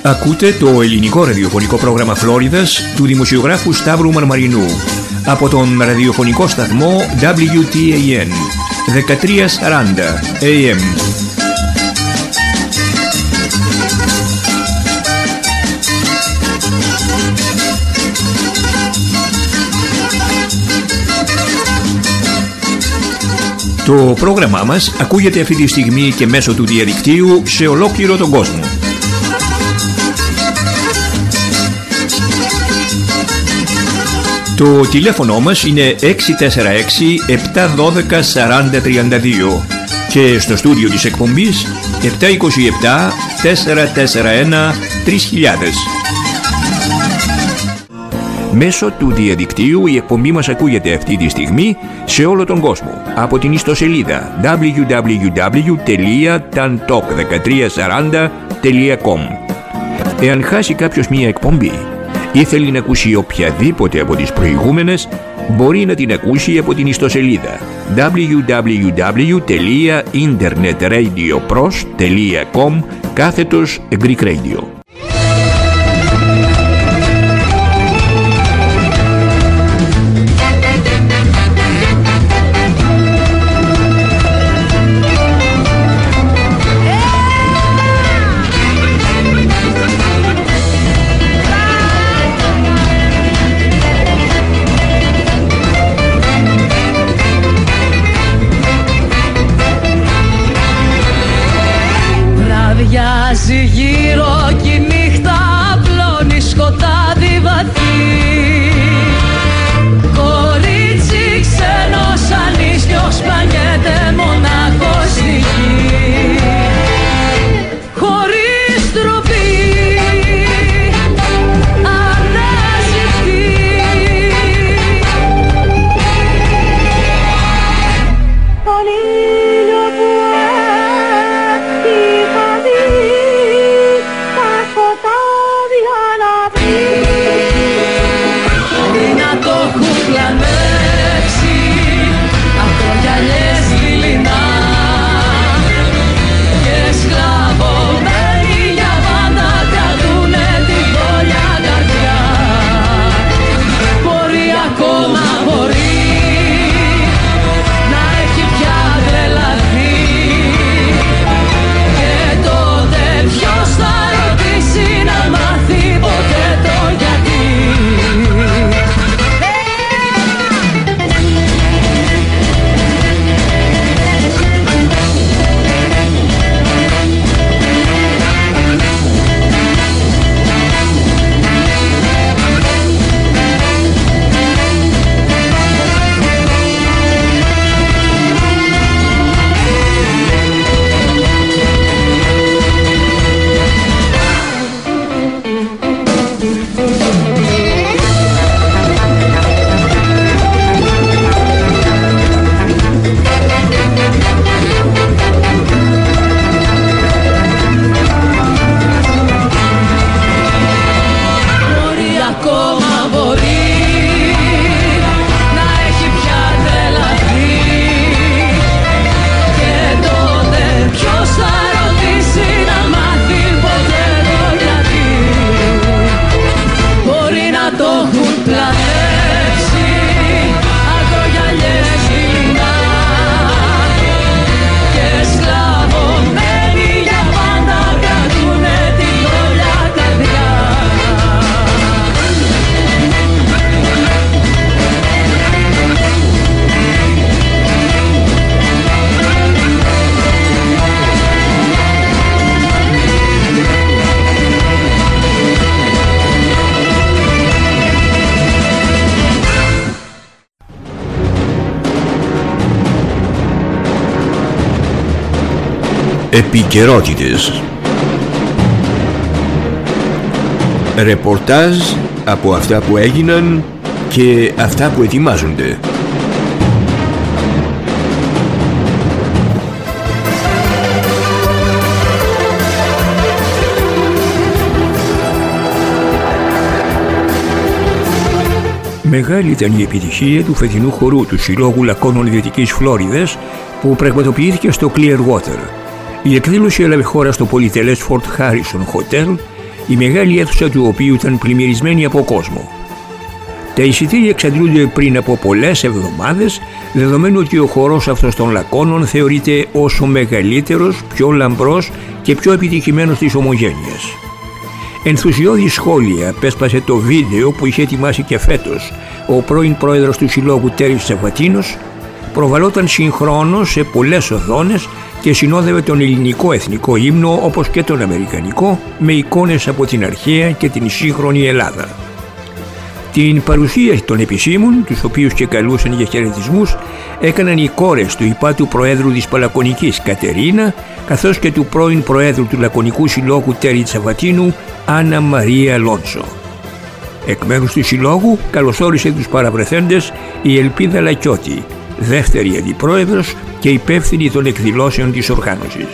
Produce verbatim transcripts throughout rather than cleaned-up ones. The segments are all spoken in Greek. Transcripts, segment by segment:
Ακούτε το ελληνικό ραδιοφωνικό πρόγραμμα Φλόριδας του δημοσιογράφου Σταύρου Μαρμαρινού από τον ραδιοφωνικό σταθμό ντάμπλιου τι έι εν δεκατριακόσια σαράντα έι εμ. Το πρόγραμμά μας ακούγεται αυτή τη στιγμή και μέσω του διαδικτύου σε ολόκληρο τον κόσμο. Το τηλέφωνο μας είναι έξι τέσσερα έξι επτά ένα δύο σαράντα τριάντα δύο και στο στούντιο της εκπομπής επτά δύο επτά τέσσερα τέσσερα ένα τρεις χιλιάδες. Μέσω του διαδικτύου η εκπομπή μας ακούγεται αυτή τη στιγμή σε όλο τον κόσμο από την ιστοσελίδα ντάμπλιου ντάμπλιου ντάμπλιου τελεία ταντοκ δεκατριακόσια σαράντα τελεία κομ. Εάν χάσει κάποιος μία εκπομπή ή θέλει να ακούσει οποιαδήποτε από τις προηγούμενες, μπορεί να την ακούσει από την ιστοσελίδα ντάμπλιου ντάμπλιου ντάμπλιου τελεία internetradio.pros τελεία com κάθετος Greek Radio. Γύρω κι η νύχτα απλώνει σκοτάδι βαθύ. Κορίτσι ξένος ανήσιος πλανιέται μονάχος στη γη. Χωρίς τροπή αναζητεί τον ήλιο που είχα δει. Να το έχουν πλανέψει ακρογιαλιές δειλινά και σκλαβωμένοι για πάντα κρατούνε την δόλια καρδιά. Μπορεί ακόμα μπορεί να έχει πια τρελαθεί και τότε ποιος θα ρωτήσει να μάθει ποτέ το γιατί. Επικαιρότητες. Ρεπορτάζ από αυτά που έγιναν και αυτά που ετοιμάζονται. Μεγάλη ήταν η επιτυχία του φετινού χορού του Συλλόγου Λακώνων Δυτικής Φλόριδας που πραγματοποιήθηκε στο Clearwater. Η εκδήλωση έλαβε χώρα στο πολυτελές Fort Harrison Hotel η μεγάλη αίθουσα του οποίου ήταν πλημμυρισμένη από κόσμο. Τα εισιτήρια εξαντλούνται πριν από πολλές εβδομάδες, δεδομένου ότι ο χορός αυτός των Λακώνων θεωρείται ως ο μεγαλύτερος, πιο λαμπρός και πιο επιτυχημένος της Ομογένειας. Ενθουσιώδη σχόλια πέσπασε το βίντεο που είχε ετοιμάσει και φέτος ο πρώην πρόεδρος του Συλλόγου Τέρης Σαββατίνος, προβαλόταν συγχρόνως σε πολλές οθόνες και συνόδευε τον ελληνικό εθνικό ύμνο όπως και τον αμερικανικό με εικόνες από την αρχαία και την σύγχρονη Ελλάδα. Την παρουσίαση των επισήμων, τους οποίους και καλούσαν για χαιρετισμούς, έκαναν οι κόρες του υπάτου Προέδρου της Παλακονικής Κατερίνα, καθώς και του πρώην Προέδρου του Λακωνικού Συλλόγου Τέρη Τσαβατίνου, Άννα Μαρία Αλόνσο. Εκ μέρους του Συλλόγου καλωσόρισε τους παραβρεθέντες η Ελπίδα Λακιώτη, δεύτερη αντιπρόεδρος και υπεύθυνη των εκδηλώσεων της οργάνωσης.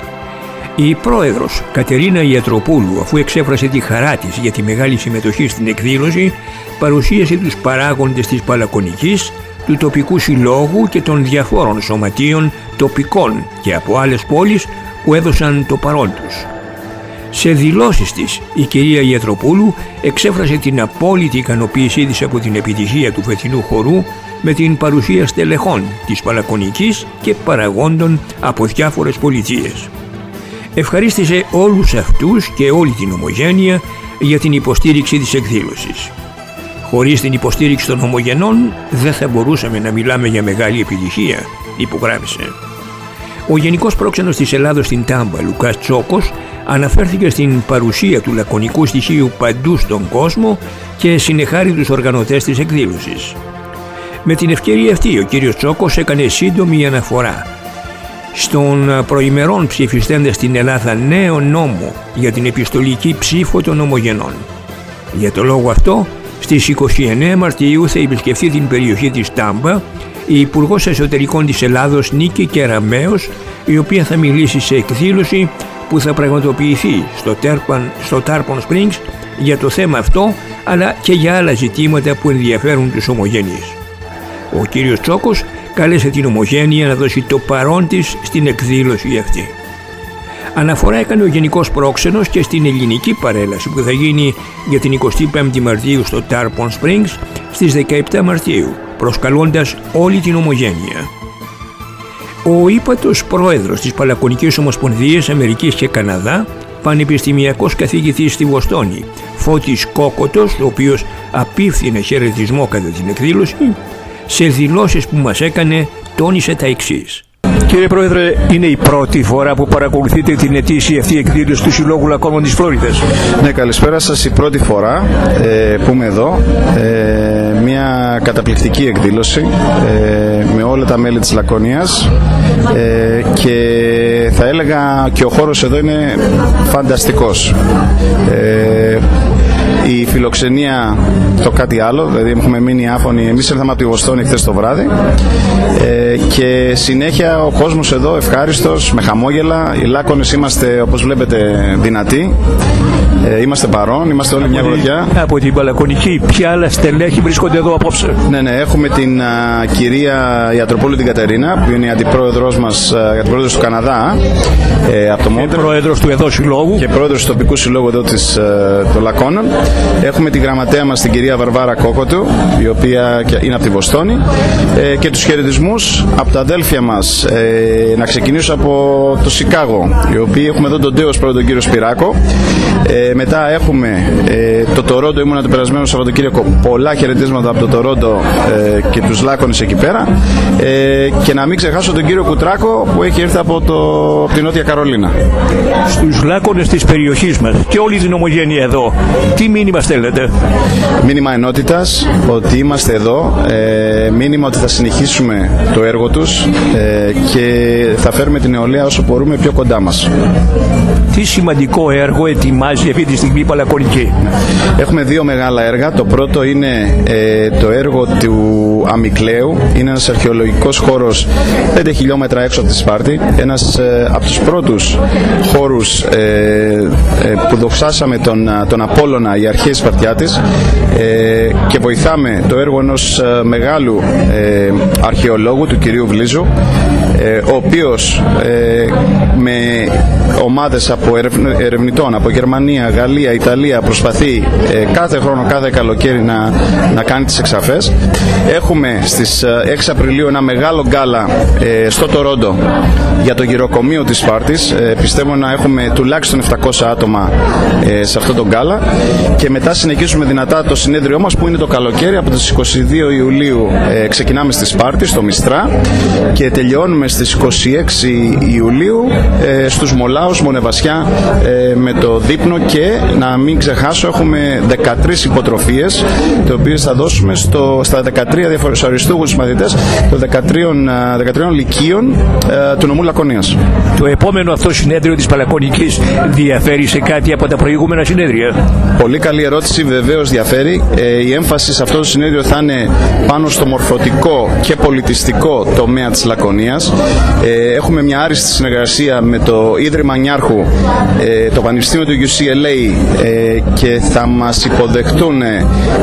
Η πρόεδρος Κατερίνα Ιατροπούλου, αφού εξέφρασε τη χαρά της για τη μεγάλη συμμετοχή στην εκδήλωση, παρουσίασε τους παράγοντες της Παλακονικής, του τοπικού συλλόγου και των διαφόρων σωματείων τοπικών και από άλλες πόλεις που έδωσαν το παρόν τους. Σε δηλώσεις της, η κυρία Ιατροπούλου εξέφρασε την απόλυτη ικανοποίησή της από την επιτυχία του φετινού χορού με την παρουσία στελεχών της Παλακονικής και παραγόντων από διάφορες πολιτείες. Ευχαρίστησε όλους αυτούς και όλη την Ομογένεια για την υποστήριξη της εκδήλωσης. Χωρίς την υποστήριξη των Ομογενών δεν θα μπορούσαμε να μιλάμε για μεγάλη επιτυχία, υπογράμμισε. Ο Γενικός Πρόξενος της Ελλάδος στην Τάμπα, Λουκάς Τσόκος, αναφέρθηκε στην παρουσία του λακωνικού στοιχείου παντού στον κόσμο και συνεχάρη τους οργανωτές της εκδήλωσης. Με την ευκαιρία αυτή ο κύριος Τσόκος έκανε σύντομη αναφορά στον προημερών ψηφιστέντες στην Ελλάδα νέο νόμο για την επιστολική ψήφο των Ομογενών. Για το λόγο αυτό, στις είκοσι εννέα Μαρτίου θα επισκεφθεί την περιοχή της Τάμπα η Υπουργός Εσωτερικών της Ελλάδος Νίκη Κεραμέως, η οποία θα μιλήσει σε εκδήλωση που θα πραγματοποιηθεί στο, Τέρπαν, στο Τάρπον Springs για το θέμα αυτό, αλλά και για άλλα ζητήματα που ενδιαφέρουν τους Ομογενείς. Ο κύριος Τσόκος κάλεσε την Ομογένεια να δώσει το παρόν της στην εκδήλωση αυτή. Αναφορά έκανε ο Γενικός Πρόξενος και στην ελληνική παρέλαση που θα γίνει για την εικοστή πέμπτη Μαρτίου στο Τάρπον Springs στις δεκαεπτά Μαρτίου, προσκαλώντας όλη την Ομογένεια. Ο ύπατος πρόεδρος της Παλακονικής Ομοσπονδίας Αμερικής και Καναδά, πανεπιστημιακός καθηγητής στη Βοστόνη, Φώτης Κόκοτος, ο οποίος απίφθινε χαιρετισμό κατά την εκδήλωση, σε δηλώσεις που μας έκανε τόνισε τα εξής. Κύριε Πρόεδρε, είναι η πρώτη φορά που παρακολουθείτε την ετήσια αυτή εκδήλωση του Συλλόγου Λακώνων της Φλόριδας. Ναι, καλησπέρα σας. Η πρώτη φορά ε, που είμαι εδώ. Ε, μια καταπληκτική εκδήλωση ε, με όλα τα μέλη της Λακωνίας ε, και θα έλεγα και ο χώρος εδώ είναι φανταστικός. Ε, Η φιλοξενία το κάτι άλλο, δηλαδή έχουμε μείνει άφωνοι. Εμείς ήρθαμε από τη Βοστόνη χθες το βράδυ ε, και συνέχεια ο κόσμος εδώ ευχάριστος, με χαμόγελα. Οι Λάκωνες είμαστε, όπως βλέπετε, δυνατοί. Ε, είμαστε παρόν, είμαστε όλοι μια γροθιά. Από την Παλακονική, ποια άλλα στελέχη βρίσκονται εδώ απόψε? Ναι, ναι, έχουμε την α, κυρία Ιατροπούλου την Κατερίνα, που είναι η αντιπρόεδρος μας, η αντιπρόεδρος του Καναδά. Ε, από το και πρόεδρος του εδώ συλλόγου. Και πρόεδρος του τοπικού συλλόγου εδώ της, ε, των Λακώνων. Έχουμε τη γραμματέα μας, την κυρία Βαρβάρα Κόκοτου, η οποία είναι από τη Βοστόνη. Ε, και τους χαιρετισμούς από τα αδέλφια μας. Ε, να ξεκινήσω από το Σικάγο, οι οποίοι έχουμε εδώ τον τέος πρώτον, τον κύριο Σπυράκο. Ε, μετά έχουμε ε, το Τορόντο, ήμουνα το περασμένο Σαββατοκύριακο. Πολλά χαιρετίσματα από το Τορόντο ε, και τους Λάκωνες εκεί πέρα. Ε, και να μην ξεχάσω τον κύριο Κουτράκο που έχει έρθει από, το, από την Νότια Καρολίνα. Στους Λάκωνες της περιοχής μας και όλη την Ομογένεια εδώ, τι μήνυμα στέλνετε? Μήνυμα ενότητας, ότι είμαστε εδώ. Ε, μήνυμα ότι θα συνεχίσουμε το έργο τους ε, και θα φέρουμε την νεολαία όσο μπορούμε πιο κοντά μας. Τι σημαντικό έργο ετοιμάζει αυτή τη στιγμή η Παλακονική? Έχουμε δύο μεγάλα έργα. Το πρώτο είναι ε, το έργο του Αμικλέου. Είναι ένας αρχαιολογικός χώρος πέντε χιλιόμετρα έξω από τη Σπάρτη. Ένας ε, από τους πρώτους χώρους ε, ε, που δοξάσαμε τον, τον Απόλλωνα, η αρχαίοι Σπαρτιάτες ε, και βοηθάμε το έργο ενός ε, μεγάλου ε, αρχαιολόγου, του κυρίου Βλίζου, ε, ο οποίος ε, με ομάδες από ερευνητών από Γερμανία, Γαλλία, Ιταλία προσπαθεί ε, κάθε χρόνο, κάθε καλοκαίρι να, να κάνει τις εξαφές. Έχουμε στις έξι Απριλίου ένα μεγάλο γκάλα ε, στο Τορόντο για το γυροκομείο της Σπάρτης. Ε, πιστεύω να έχουμε τουλάχιστον επτακόσια άτομα ε, σε αυτό το γκάλα, και μετά συνεχίζουμε δυνατά το συνέδριό μας που είναι το καλοκαίρι. Από τις είκοσι δύο Ιουλίου ε, ξεκινάμε στη Σπάρτη, στο Μιστρά, και τελειώνουμε στις είκοσι έξι Ιουλίου ε, στους Μολάους, Μονεβασιά, ε, με το δείπνο. Και να μην ξεχάσω, έχουμε δεκατρείς υποτροφίες, τις οποίες θα δώσουμε στο, στα δεκατρία διαφορετικούς αριστούχους μαθητές των δεκατρείων, δεκατρείων λυκείων ε, του νομού Λακωνίας. Το επόμενο αυτό συνέδριο της Παλακωνικής διαφέρει σε κάτι από τα προηγούμενα συνέδρια? Πολύ καλή ερώτηση. Βεβαίως διαφέρει. Ε, η έμφαση σε αυτό το συνέδριο θα είναι πάνω στο μορφωτικό και πολιτιστικό τομέα της Λακωνίας. Ε, έχουμε μια άριστη συνεργασία με το Ίδρυμα Νιάρχου, ε, το Πανεπιστήμιο του γιου σι ελ έι, ε, και θα μας υποδεχτούν ε,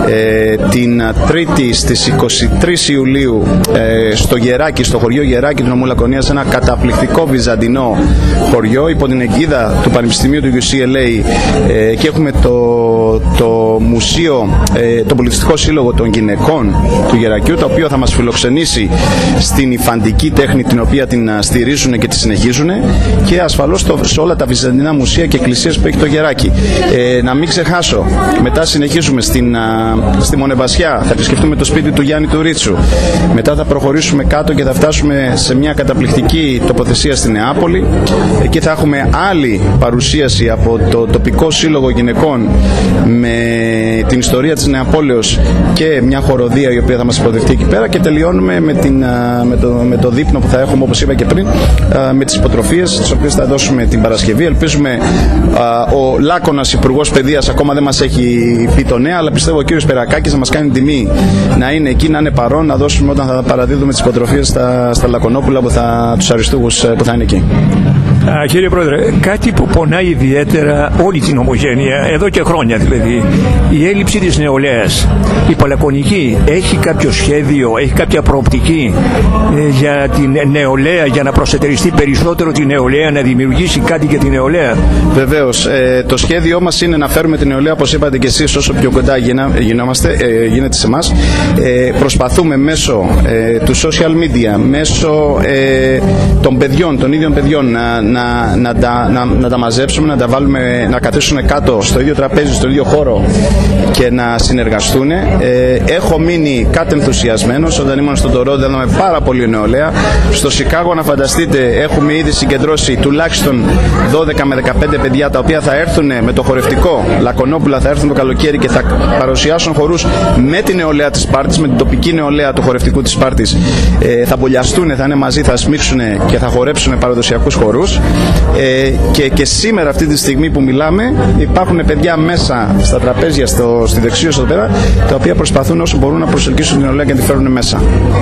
την Τρίτη στις είκοσι τρεις Ιουλίου ε, στο Γεράκι, στο χωριό Γεράκι του νομού Λακωνίας, ένα καταπληκτικό βυζαντινό χωριό υπό την αιγίδα του Πανεπιστημίου του γιου σι ελ έι, ε, και έχουμε το, το μουσείο, ε, το πολιτιστικό σύλλογο των γυναικών του Γερακιού, το οποίο θα μας φιλοξενήσει στην υφαντική τέχνη την οποία την στηρίζουν και τη συνεχίζουν, και ασφαλώς το, σε όλα τα βυζαντινά μουσεία και εκκλησίες που έχει το Γεράκι. Ε, να μην ξεχάσω, μετά συνεχίζουμε στην, α, στη Μονεβασιά, θα επισκεφτούμε το σπίτι του Γιάννη του Ρίτσου. Μετά θα προχωρήσουμε κάτω και θα φτάσουμε σε μια καταπληκτική τοποθεσία στη Νεάπολη. Εκεί θα έχουμε άλλη παρουσίαση από το τοπικό σύλλογο γυναικών με την ιστορία της Νεαπόλεως και μια χοροδία η οποία θα μας υποδεχτεί εκεί πέρα, και τελειώνουμε με, την, με, το, με το δείπνο που θα έχουμε, όπως είπα και πριν, με τις υποτροφίες, τις οποίες θα δώσουμε την Παρασκευή. Ελπίζουμε ο Λάκωνας Υπουργός Παιδείας ακόμα δεν μας έχει πει το νέα, αλλά πιστεύω ο κύριος Περακάκης θα μας κάνει τιμή να είναι εκεί, να είναι παρόν, να δώσουμε όταν θα παραδίδουμε τις υποτροφίες στα, στα Λακωνόπουλα, που θα, τους αριστούχους που θα είναι εκεί. Α, κύριε Πρόεδρε, κάτι που πονάει ιδιαίτερα όλη την ομογένεια, εδώ και χρόνια δηλαδή, η έλλειψη της νεολαίας. Η Παλακωνική έχει κάποιο σχέδιο, έχει κάποια προοπτική ε, για την νεολαία, για να προσετεριστεί περισσότερο την νεολαία, να δημιουργήσει κάτι για την νεολαία? Βεβαίως. Ε, το σχέδιό μας είναι να φέρουμε την νεολαία, όπως είπατε και εσείς, όσο πιο κοντά γίνα, γινόμαστε, ε, γίνεται σε εμάς. Ε, προσπαθούμε μέσω ε, του social media, μέσω ε, των παιδιών, των ίδιων παιδιών, να, να, να, τα, να, να τα μαζέψουμε, να τα βάλουμε, να καθίσουν κάτω στο ίδιο τραπέζι, στο ίδιο χώρο και να συνεργαστούν. Ε, έχω μείνει κάτι ενθουσιασμένος. Όταν ήμουν στον Τορόντο είδαμε πάρα πολύ νεολαία. Στο Σικάγο, να φανταστείτε, έχουμε ήδη συγκεντρώσει τουλάχιστον δώδεκα με δεκαπέντε παιδιά, τα οποία θα έρθουν με το χορευτικό Λακωνόπουλα, θα έρθουν το καλοκαίρι και θα παρουσιάσουν χορούς με την νεολαία της Σπάρτης, με την τοπική νεολαία του χορευτικού της Σπάρτης. Ε, θα μπολιαστούν, θα είναι μαζί, θα σμίξουν και θα χορέψουν παραδοσιακούς χορούς. Ε, και, και σήμερα, αυτή τη στιγμή που μιλάμε, υπάρχουν παιδιά μέσα στα τραπέζια, στο, στη δεξίωση εδώ πέρα, τα οποία προσπαθούν όσο μπορούν να προσελκύσουν την νεολαία και να τη φέρουν μέσα.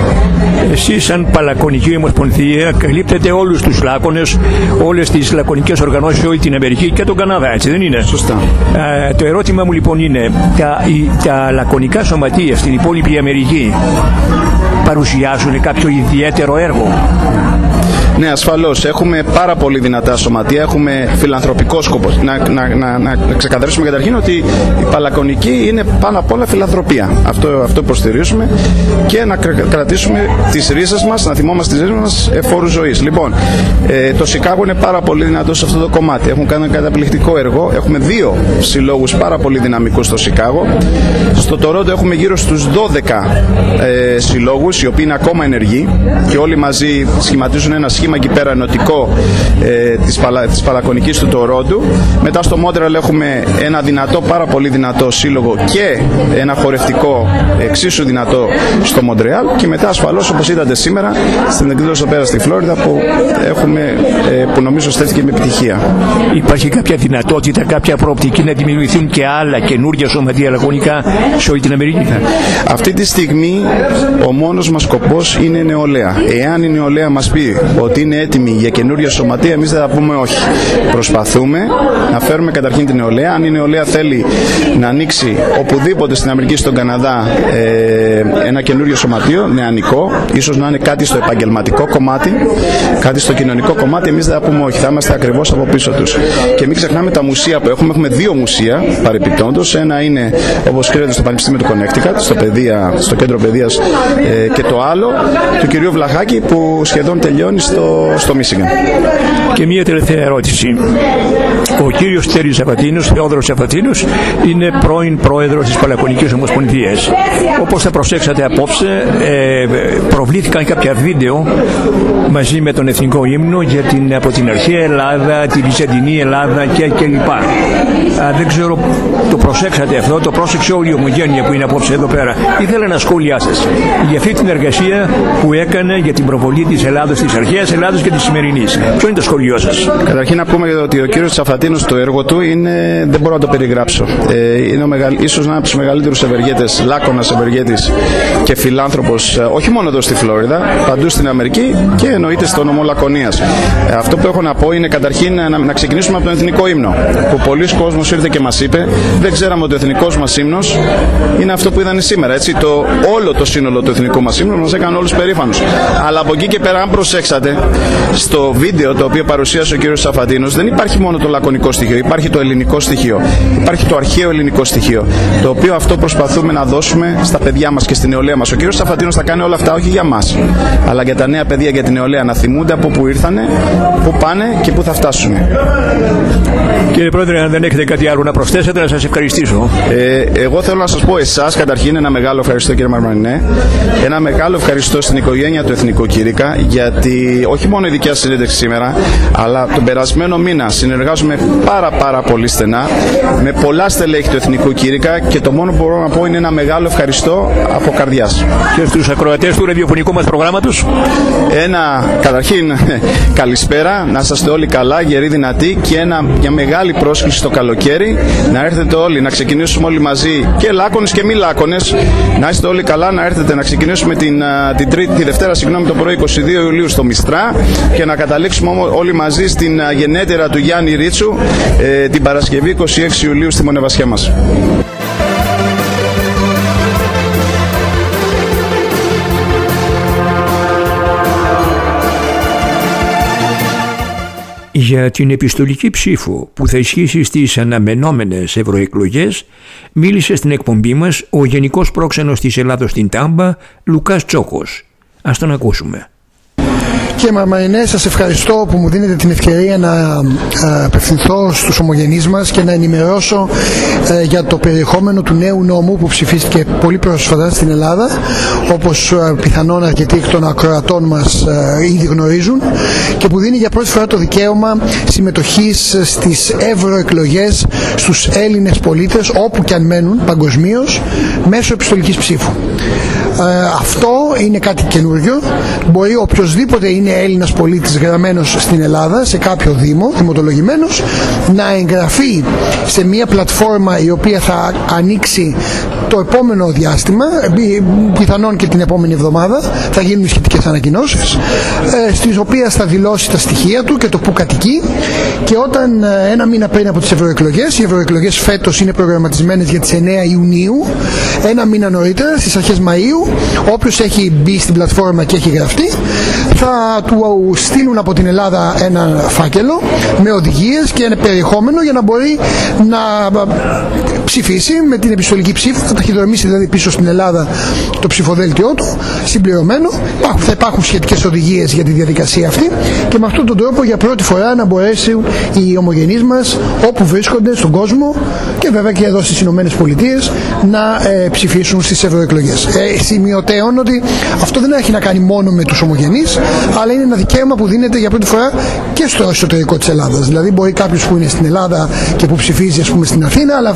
Εσείς, σαν Παλακωνική Ομοσπονδία, καλύπτετε όλους τους Λάκωνες, όλες τις λακωνικές οργανώσεις σε όλη την Αμερική και τον Καναδά, έτσι δεν είναι? Σωστά. Ε, το ερώτημα μου λοιπόν είναι, τα, η, τα λακωνικά σωματεία στην υπόλοιπη Αμερική παρουσιάζουν κάποιο ιδιαίτερο έργο? Ναι, ασφαλώς. Έχουμε πάρα πολύ δυνατά σωματεία, έχουμε φιλανθρωπικό σκοπό. Να, να, να, να ξεκαθαρίσουμε καταρχήν ότι η Παλακωνική είναι πάνω απ' όλα φιλανθρωπία. Αυτό, αυτό υποστηρίζουμε, και να κρατήσουμε τις ρίζες μας, να θυμόμαστε τις ρίζες μας εφόρου ζωής. Λοιπόν, ε, το Σικάγο είναι πάρα πολύ δυνατό σε αυτό το κομμάτι. Έχουν κάνει ένα καταπληκτικό έργο. Έχουμε δύο συλλόγους πάρα πολύ δυναμικούς στο Σικάγο. Στο Τορόντο έχουμε γύρω στους δώδεκα ε, συλλόγους, οι οποίοι είναι ακόμα ενεργοί και όλοι μαζί σχηματίζουν ένα σχήμα εκεί πέρα ενωτικό ε, της, Παλα, της Παλακωνικής του Τορόντου. Μετά στο Μόντρεαλ έχουμε ένα δυνατό, πάρα πολύ δυνατό σύλλογο και ένα χορευτικό εξίσου δυνατό στο Μοντρεάλ, και μετά ασφαλώς, όπως είδατε σήμερα, στην εκδήλωση εδώ πέρα στη Φλόριδα, που, έχουμε, ε, που νομίζω στέφθηκε με επιτυχία. Υπάρχει κάποια δυνατότητα, κάποια προοπτική να δημιουργηθούν και άλλα καινούργια σωματεία λακωνικά σε όλη την Αμερική? Αυτή τη στιγμή ο μόνος μας σκοπός είναι η νεολαία. Εάν η νεολαία μας πει ότι ότι είναι έτοιμη για καινούργια σωματεία, εμείς δεν θα πούμε όχι. Προσπαθούμε να φέρουμε καταρχήν την νεολαία. Αν η νεολαία θέλει να ανοίξει οπουδήποτε στην Αμερική, στον Καναδά, ε, ένα καινούριο σωματείο, νεανικό, ίσως να είναι κάτι στο επαγγελματικό κομμάτι, κάτι στο κοινωνικό κομμάτι, εμείς δεν θα πούμε όχι. Θα είμαστε ακριβώς από πίσω τους. Και μην ξεχνάμε τα μουσεία που έχουμε. Έχουμε δύο μουσεία παρεπιπτόντως. Ένα είναι, όπως ξέρετε, στο Πανεπιστήμιο του Connecticut, στο, παιδεία, στο κέντρο παιδείας, ε, και το άλλο του κυρίου Βλαχάκη που σχεδόν τελειώνει στο, στο Μίσιγκαν. Και μία τελευταία ερώτηση. Ο κύριος Τέρης Σαφατίνος, Θεόδωρος Σαφατίνος, είναι πρώην πρόεδρος της Παλακωνικής Ομοσπονδίας. Όπως θα προσέξατε απόψε, ε, προβλήθηκαν κάποια βίντεο μαζί με τον Εθνικό Ύμνο για την, από την αρχαία Ελλάδα, τη Βυζαντινή Ελλάδα και κλπ. Δεν ξέρω, το προσέξατε αυτό, το πρόσεξε όλη η ομογένεια που είναι απόψε εδώ πέρα. Ήθελα να σχολιάσετε για αυτή την εργασία που έκανε για την προβολή της Ελλάδος, της αρχαίας Ελλάδος και της σημερινής. Ποιο είναι το σχολείο σας? Καταρχήν να πούμε ότι ο κύριος Σαφατίνος, το έργο του είναι, δεν μπορώ να το περιγράψω. Ε, είναι ο μεγαλ, ίσως να είναι από τους μεγαλύτερους ευεργέτες, λάκωνας ευεργέτης και φιλάνθρωπος, όχι μόνο εδώ στη Φλόριδα, παντού στην Αμερική και εννοείται στο νομό Λακωνίας. Ε, αυτό που έχω να πω είναι καταρχήν να, να ξεκινήσουμε από τον Εθνικό Ύμνο. Που πολλοί κόσμος ήρθε και μας είπε, δεν ξέραμε ότι ο εθνικός μας ύμνος είναι αυτό που είδανε σήμερα. Έτσι, το, όλο το σύνολο του εθνικού μας ύμνου μας έκανε όλους περήφανους. Αλλά από εκεί και πέρα, αν προσέξατε, στο βίντεο το οποίο παρουσίασε ο κύριος Σαφατίνος, δεν υπάρχει μόνο το λακωνικό στοιχείο, υπάρχει το ελληνικό στοιχείο. Υπάρχει το αρχαίο ελληνικό στοιχείο. Το οποίο αυτό προσπαθούμε να δώσουμε στα παιδιά μας και στην νεολαία μας. Ο κύριος Σαφατίνος θα κάνει όλα αυτά όχι για μας, αλλά για τα νέα παιδιά, για την νεολαία, να θυμούνται από πού ήρθανε, πού πάνε και πού θα φτάσουν. Κύριε Πρόεδρε, αν δεν έχετε κάτι άλλο να προσθέσετε, να σας ευχαριστήσω. Ε, εγώ θέλω να σας πω εσάς καταρχήν ένα μεγάλο ευχαριστώ, κύριε Μαρμανινέ. Ένα μεγάλο ευχαριστώ στην οικογένεια του Εθνικού Κήρυκα, γιατί όχι μόνο η δικιά συνέντευξη σήμερα, αλλά τον περασμένο μήνα συνεργάζομαι πάρα πάρα πολύ στενά με πολλά στελέχη του Εθνικού Κήρυκα και το μόνο που μπορώ να πω είναι ένα μεγάλο ευχαριστώ από καρδιάς. Και στους ακροατές του ραδιοφωνικού μας προγράμματος. Ένα, καταρχήν, καλησπέρα, να είστε όλοι καλά, γεροί, δυνατοί και ένα, μια μεγάλη πρόσκληση στο καλοκαίρι να έρθετε όλοι, να ξεκινήσουμε όλοι μαζί, και λάκωνες και μη λάκωνες, να είστε όλοι καλά, να έρθετε να ξεκινήσουμε την, την, τρίτη, τη Δευτέρα, συγγνώμη, το πρωί είκοσι δύο Ιουλίου στο Μιστρά και να καταλήξουμε όλοι μαζί στην γενέτειρα του Γιάννη Ρίτσου ε, την Παρασκευή είκοσι έξι Ιουλίου στη Μονεβασιά μας. Για την επιστολική ψήφο που θα ισχύσει στις αναμενόμενες ευρωεκλογές μίλησε στην εκπομπή μας ο Γενικός Πρόξενος της Ελλάδος στην Τάμπα, Λουκάς Τσόκος. Ας τον ακούσουμε. Κύριε Μαρμαρινέ, σας ευχαριστώ που μου δίνετε την ευκαιρία να απευθυνθώ στους ομογενείς μας και να ενημερώσω ε, για το περιεχόμενο του νέου νόμου που ψηφίστηκε πολύ πρόσφατα στην Ελλάδα, όπως ε, πιθανόν αρκετοί εκ των ακροατών μας ε, ήδη γνωρίζουν, και που δίνει για πρώτη φορά το δικαίωμα συμμετοχής στις ευρωεκλογές στους Έλληνες πολίτες, όπου και αν μένουν παγκοσμίως, μέσω επιστολικής ψήφου. Ε, αυτό είναι κάτι καινούριο. Μπορεί οποιοδήποτε είναι Έλληνας πολίτης γραμμένος στην Ελλάδα, σε κάποιο δήμο, δημοτολογημένος, να εγγραφεί σε μια πλατφόρμα η οποία θα ανοίξει το επόμενο διάστημα, πιθανόν και την επόμενη εβδομάδα, θα γίνουν σχετικές ανακοινώσεις, ε, στις οποίες θα δηλώσει τα στοιχεία του και το που κατοικεί, και όταν ε, ένα μήνα πριν από τις ευρωεκλογές, οι ευρωεκλογές φέτος είναι προγραμματισμένες για τις εννέα Ιουνίου, ένα μήνα νωρίτερα, στις αρχές Μαΐου, όποιος έχει μπει στην πλατφόρμα και έχει γραφτεί, θα του στείλουν από την Ελλάδα ένα φάκελο με οδηγίες και ένα περιεχόμενο για να μπορεί να ψηφίσει με την επιστολική ψήφο. Θα ταχυδρομήσει δηλαδή πίσω στην Ελλάδα το ψηφοδέλτιό του συμπληρωμένο. Υπάρχουν, θα υπάρχουν σχετικές οδηγίες για τη διαδικασία αυτή, και με αυτόν τον τρόπο για πρώτη φορά να μπορέσουν οι ομογενείς μας όπου βρίσκονται στον κόσμο, και βέβαια και εδώ στις Ηνωμένες Πολιτείες, να ε, ψηφίσουν στις ευρωεκλογές. Ε, σημειωτέων ότι αυτό δεν έχει να κάνει μόνο με τους ομογενείς, αλλά είναι ένα δικαίωμα που δίνεται για πρώτη φορά και στο εσωτερικό της Ελλάδας. Δηλαδή μπορεί κάποιος που είναι στην Ελλάδα και που ψηφίζει, ας πούμε, στην Αθήνα, αλλά βρίσκεται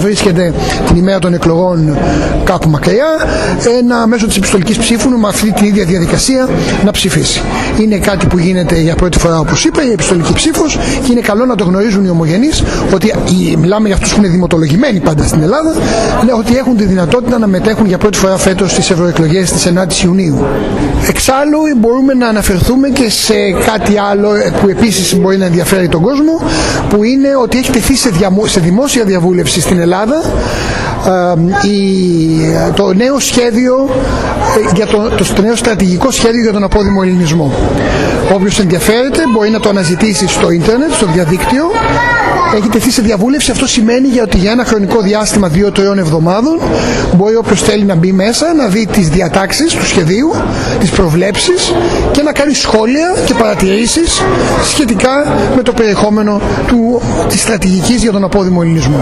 είτε την ημέρα των εκλογών κάπου μακριά, ένα μέσω της επιστολικής ψήφου με αυτή την ίδια διαδικασία να ψηφίσει. Είναι κάτι που γίνεται για πρώτη φορά, όπως είπα, η επιστολική ψήφος, και είναι καλό να το γνωρίζουν οι ομογενείς ότι μιλάμε για αυτούς που είναι δημοτολογημένοι πάντα στην Ελλάδα, λέω ότι έχουν τη δυνατότητα να μετέχουν για πρώτη φορά φέτος στις ευρωεκλογές της ενάτης Ιουνίου. Εξάλλου μπορούμε να αναφερθούμε και σε κάτι άλλο που επίσης μπορεί να ενδιαφέρει τον κόσμο, που είναι ότι έχει τεθεί σε, δια, σε δημόσια διαβούλευση στην Ελλάδα ε, η, το νέο σχέδιο για το, το, το νέο στρατηγικό σχέδιο για τον απόδημο ελληνισμό. Όποιος ενδιαφέρεται μπορεί να το αναζητήσει στο ίντερνετ, στο διαδίκτυο. Έχει τεθεί σε διαβούλευση. Αυτό σημαίνει για ότι για ένα χρονικό διάστημα δύο τριών εβδομάδων μπορεί όποιος θέλει να μπει μέσα, να δει τις διατάξεις του σχεδίου, τις προβλέψεις και να κάνει σχόλια και παρατηρήσεις σχετικά με το περιεχόμενο του, της στρατηγικής για τον απόδημο ελληνισμό.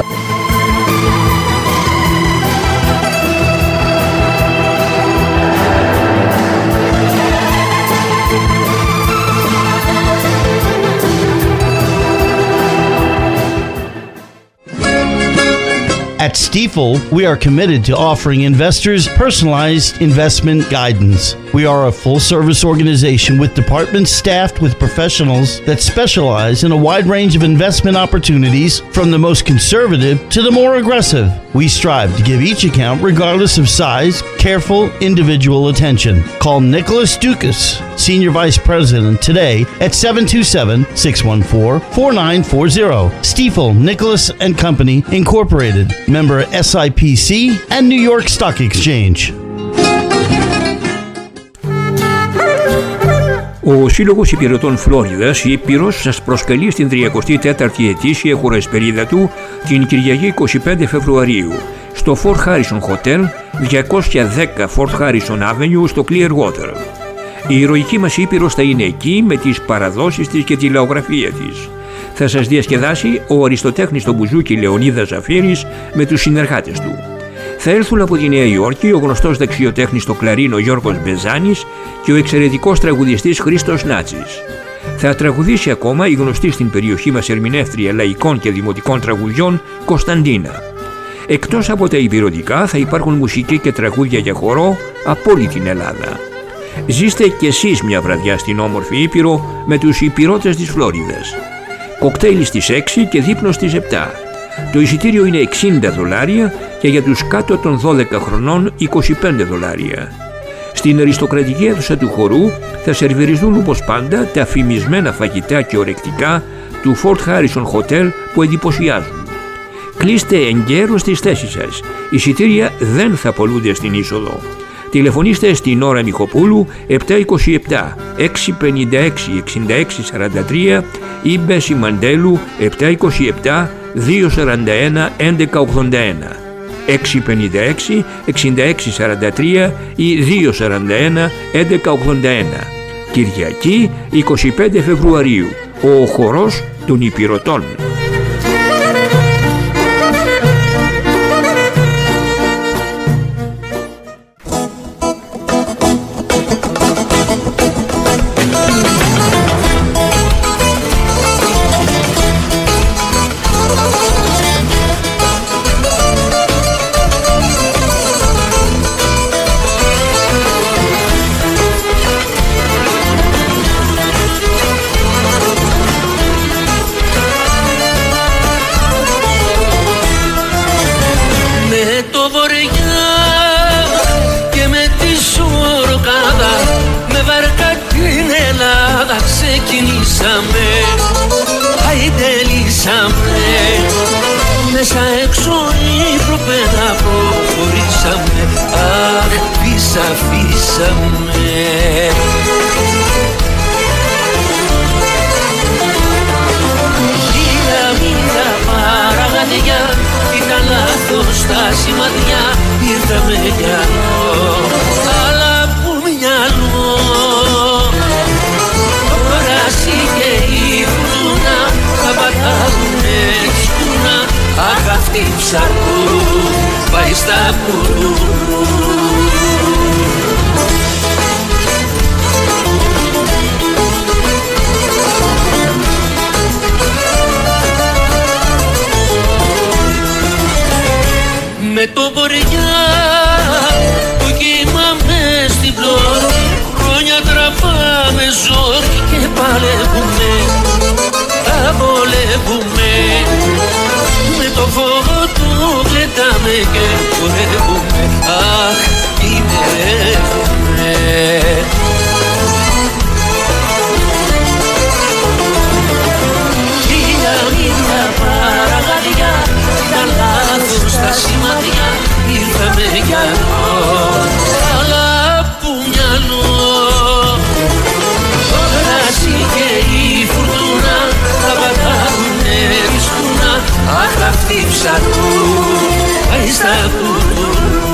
At Stifel, we are committed to offering investors personalized investment guidance. We are a full-service organization with departments staffed with professionals that specialize in a wide range of investment opportunities, from the most conservative to the more aggressive. We strive to give each account, regardless of size, careful individual attention. Call Nicholas Dukas, Senior Vice President, today at seven two seven, six one four, four nine four zero. Stifel, Nicholas and Company, Incorporated. Member S I P C and New York Stock Exchange. Ο Σύλλογος Υπηρετών Φλόριδας, Ήπειρος, σας προσκαλεί στην τριακοστή τέταρτη ετήσια χουρεσπερίδα του την Κυριακή είκοσι πέντε Φεβρουαρίου στο Fort Harrison Hotel, διακόσια δέκα Fort Harrison Avenue στο Clearwater. Η ηρωική μας Ήπειρος θα είναι εκεί με τις παραδόσεις της και τη λαογραφία της. Θα σας διασκεδάσει ο αριστοτέχνης στο μπουζούκι Λεωνίδας Ζαφύρης με τους συνεργάτες του. Θα έρθουν από τη Νέα Υόρκη ο γνωστός δεξιοτέχνης στο κλαρίνο Γιώργος Μπεζάνης και ο εξαιρετικός τραγουδιστής Χρήστος Νάτσης. Θα τραγουδήσει ακόμα η γνωστή στην περιοχή μας ερμηνεύτρια λαϊκών και δημοτικών τραγουδιών Κωνσταντίνα. Εκτός από τα υπηρετικά θα υπάρχουν μουσική και τραγούδια για χορό από όλη την Ελλάδα. Ζήστε κι εσείς μια βραδιά στην όμορφη Ήπειρο με τους υπηρώτες της Φλόριδας. Κοκτέιλ στις έξι και δείπνο στις επτά. Το εισιτήριο είναι εξήντα δολάρια και για τους κάτω των δώδεκα χρονών είκοσι πέντε δολάρια. Στην αριστοκρατική αίθουσα του χορού θα σερβιριζούν όπως πάντα τα φημισμένα φαγητά και ορεκτικά του Fort Harrison Hotel που εντυπωσιάζουν. Κλείστε εγκαίρως τις θέσεις σας. Εισιτήρια δεν θα πωλούνται στην είσοδο. Τηλεφωνήστε στην Ώρα Μιχοπούλου επτά είκοσι επτά, έξι πενήντα έξι, εξήντα έξι σαράντα τρία ή Μπέση Μαντέλου επτά είκοσι επτά, δύο σαράντα ένα, έντεκα ογδόντα ένα, έξι πενήντα έξι, εξήντα έξι σαράντα τρία ή δύο σαράντα ένα, έντεκα ογδόντα ένα. Κυριακή είκοσι πέντε Φεβρουαρίου, ο χορός των υπηρετών. Μέσα έξω ή πέρα προχωρήσαμε. Αχ, πίσω αφήσαμε. Γύρα μίλα παραγαδιά, ήταν λάθος τα σημαδιά. Ήρθαμε μυαλό, αλλά που μυαλό. Το κράσι και η φουρτούνα θα πατάγουνε τη σκούνα. Αχ, αυτή η ψαρκού πάει στα πουρού. με το βορειά που κοιμάμαι στην πλώρη. Χρόνια τραβάμε ζόρι και παλεύουμε, τα βολεύουμε. Με το φόβο του γλεντάμε και χορεύουμε, αχ, γυρεύουμε. Χίλια μίλια παραγαδιά, τα λάθος τα σημαδιά, ήρθαμε κι άλλο, αλλά που μυαλό. Το κράσι και η φουρτούνα θα πατάρουνε τη σκούνα, αχ, αυτή ψαρού πάει στα κουρού.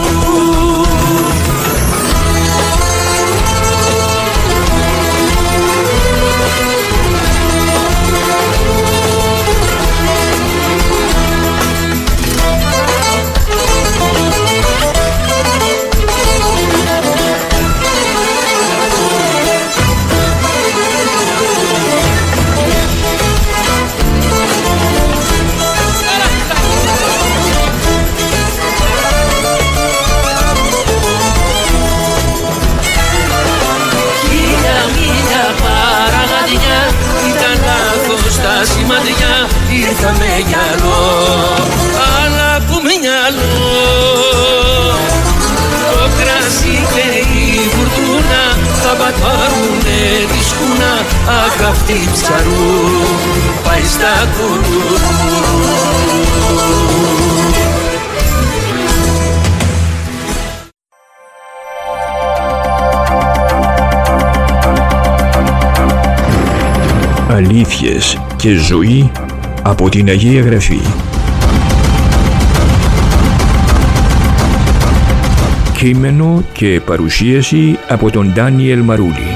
Σημαδιά ήρθαμε κι άλλο, αλλά που μυαλό. Το κράσι και η φουρτούνα θα πατάρουνε τη σκούνα, αχ, αυτή ψαρού πάει στα κουρού. Αλήθειες και ζωή από την Αγία Γραφή. Κείμενο και παρουσίαση από τον Ντάνιελ Μαρούλη.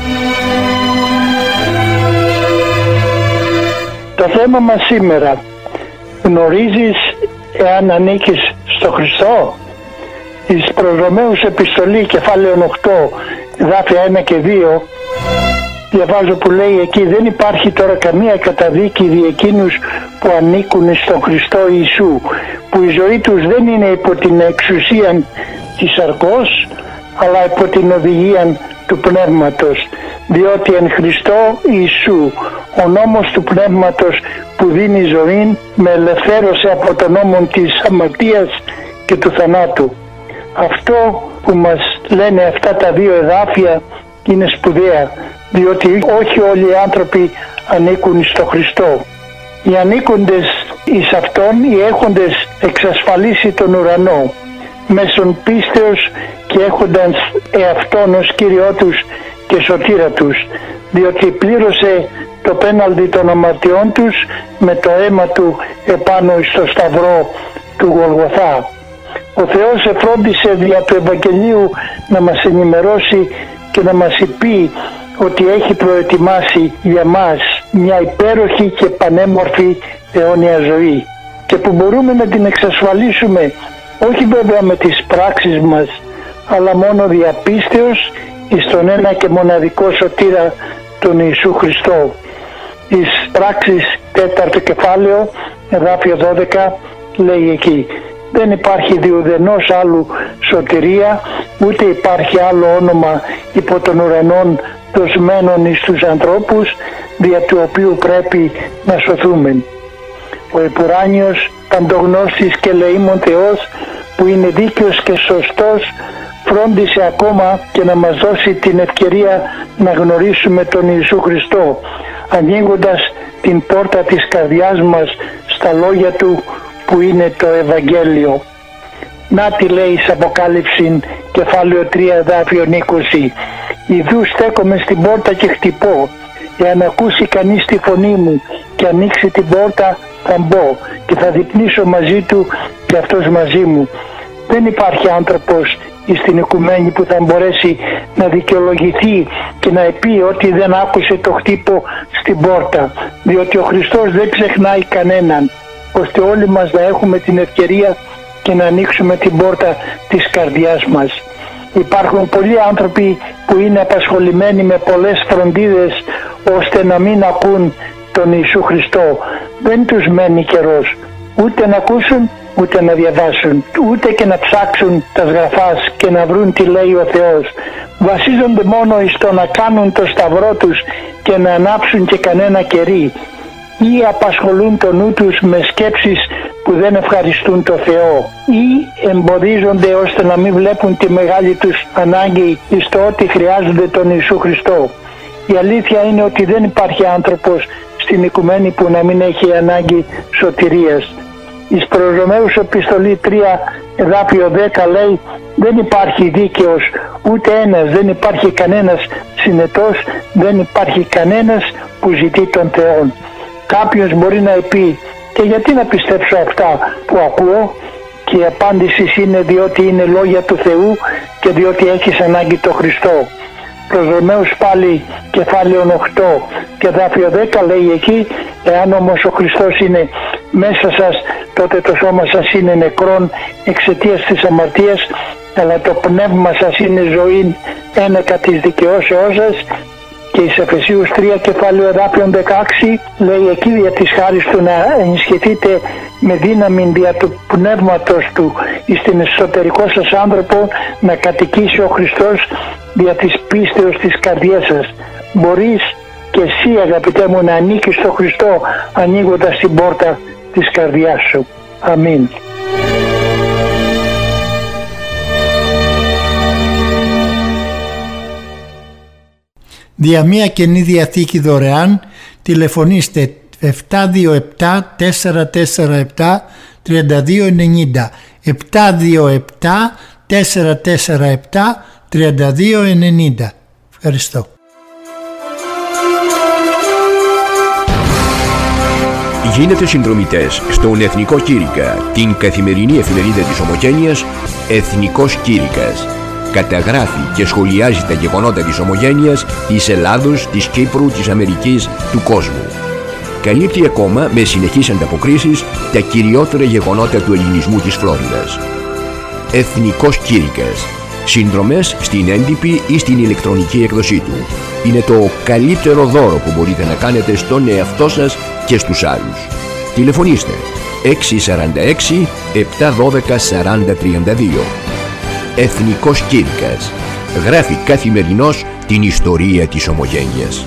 Το θέμα μας σήμερα: γνωρίζεις εάν ανήκεις στο Χριστό? Εις προς Ρωμαίους επιστολή κεφάλαιο οκτώ, εδάφια ένα και δύο, διαβάζω που λέει εκεί: δεν υπάρχει τώρα καμία καταδίκη δι' εκείνους που ανήκουν στον Χριστό Ιησού, που η ζωή τους δεν είναι υπό την εξουσία της σαρκός, αλλά υπό την οδηγία του Πνεύματος, διότι εν Χριστώ Ιησού ο νόμος του Πνεύματος που δίνει ζωή με ελευθέρωσε από τον νόμο της αμαρτίας και του θανάτου. Αυτό που μας λένε αυτά τα δύο εδάφια είναι σπουδαία, διότι όχι όλοι οι άνθρωποι ανήκουν στο Χριστό. Οι ανήκοντες εις Αυτόν, οι έχοντες εξασφαλίσει τον ουρανό, μέσον πίστεως και έχοντας εαυτόν ως Κύριό τους και σωτήρα τους, διότι πλήρωσε το πέναλτι των αμαρτιών τους με το αίμα του επάνω στο σταυρό του Γολγοθά. Ο Θεός εφρόντισε δια του Ευαγγελίου να μας ενημερώσει και να μας πει ότι έχει προετοιμάσει για μας μια υπέροχη και πανέμορφη αιώνια ζωή, και που μπορούμε να την εξασφαλίσουμε όχι βέβαια με τις πράξεις μας, αλλά μόνο δια πίστεως εις τον ένα και μοναδικό σωτήρα τον Ιησού Χριστό. Εις πράξεις τέταρτο κεφάλαιο, εδάφιο δώδεκα, λέει εκεί: δεν υπάρχει διουδενός άλλου σωτηρία, ούτε υπάρχει άλλο όνομα υπό των ουρανών δοσμένων εις τους ανθρώπους, δια του οποίου πρέπει να σωθούμε. Ο επουράνιος, παντογνώστης και ελεήμων Θεός, που είναι δίκαιος και σωστός, φρόντισε ακόμα και να μας δώσει την ευκαιρία να γνωρίσουμε τον Ιησού Χριστό, ανοίγοντας την πόρτα της καρδιάς μας στα λόγια Του που είναι το Ευαγγέλιο. Να τι λέει εις Αποκάλυψη κεφάλαιο τρία εδάφιο είκοσι: «Ιδού στέκομαι στην πόρτα και χτυπώ, εάν ακούσει κανείς τη φωνή μου και ανοίξει την πόρτα, θα μπω και θα διπνήσω μαζί του και αυτός μαζί μου». Δεν υπάρχει άνθρωπος στην οικουμένη που θα μπορέσει να δικαιολογηθεί και να πει ότι δεν άκουσε το χτύπο στην πόρτα, διότι ο Χριστός δεν ξεχνάει κανέναν, ώστε όλοι μας να έχουμε την ευκαιρία και να ανοίξουμε την πόρτα της καρδιάς μας. Υπάρχουν πολλοί άνθρωποι που είναι απασχολημένοι με πολλές φροντίδες ώστε να μην ακούν τον Ιησού Χριστό. Δεν τους μένει καιρός ούτε να ακούσουν ούτε να διαβάσουν, ούτε και να ψάξουν τα γραφάς και να βρουν τι λέει ο Θεός. Βασίζονται μόνο στο να κάνουν το σταυρό τους και να ανάψουν και κανένα κερί, ή απασχολούν το νου τους με σκέψεις που δεν ευχαριστούν το Θεό, ή εμποδίζονται ώστε να μην βλέπουν τη μεγάλη τους ανάγκη στο ότι χρειάζονται τον Ιησού Χριστό. Η αλήθεια είναι ότι δεν υπάρχει άνθρωπος στην οικουμένη που να μην έχει ανάγκη σωτηρίας. Εις προς Ρωμαίους επιστολή τρία εδάφιο δέκα λέει: δεν υπάρχει δίκαιος ούτε ένας, δεν υπάρχει κανένας συνετός, δεν υπάρχει κανένας που ζητεί τον Θεό. Κάποιος μπορεί να πει: και γιατί να πιστέψω αυτά που ακούω? Και η απάντηση είναι διότι είναι λόγια του Θεού και διότι έχεις ανάγκη το Χριστό. Προς Ρωμαίους πάλι κεφάλαιο οκτώ και εδάφιο δέκα λέει εκεί: εάν όμως ο Χριστός είναι μέσα σας, τότε το σώμα σας είναι νεκρόν εξαιτίας της αμαρτίας, αλλά το πνεύμα σας είναι ζωή ένεκα της δικαιώσεώς σας. Και εις Εφεσίους τρία κεφάλαιο εδάφιο δεκαέξι λέει εκεί: δια της χάρις του να ενισχυθείτε με δύναμη δια του πνεύματος του εις την εσωτερικό σας άνθρωπο, να κατοικήσει ο Χριστός δια της πίστεως της καρδιάς σας. Μπορείς και εσύ, αγαπητέ μου, να ανήκεις στο Χριστό ανοίγοντας την πόρτα της καρδιάς σου. Αμήν. Δια μία Καινή Διαθήκη δωρεάν τηλεφωνήστε επτά δύο επτά τέσσερα τέσσερα επτά τρία δύο εννιά, επτά δύο επτά τέσσερα τέσσερα επτά τρία δύο εννιά. Ευχαριστώ. Γίνετε συνδρομητές στον Εθνικό Κήρυκα, την καθημερινή εφημερίδα της Ομογένειας Εθνικός Κήρυκας. Καταγράφει και σχολιάζει τα γεγονότα της Ομογένειας, της Ελλάδος, της Κύπρου, της Αμερικής, του κόσμου. Καλύπτει ακόμα με συνεχείς ανταποκρίσεις τα κυριότερα γεγονότα του ελληνισμού της Φλόριδας. Εθνικός Κήρυκας. Συνδρομές στην έντυπη ή στην ηλεκτρονική εκδοσή του. Είναι το καλύτερο δώρο που μπορείτε να κάνετε στον εαυτό σας και στους άλλους. Τηλεφωνήστε έξι τέσσερα έξι επτά ένα δύο τέσσερα τρία δύο. Εθνικός Κήρυκας. Γράφει καθημερινώς την ιστορία της Ομογένειας.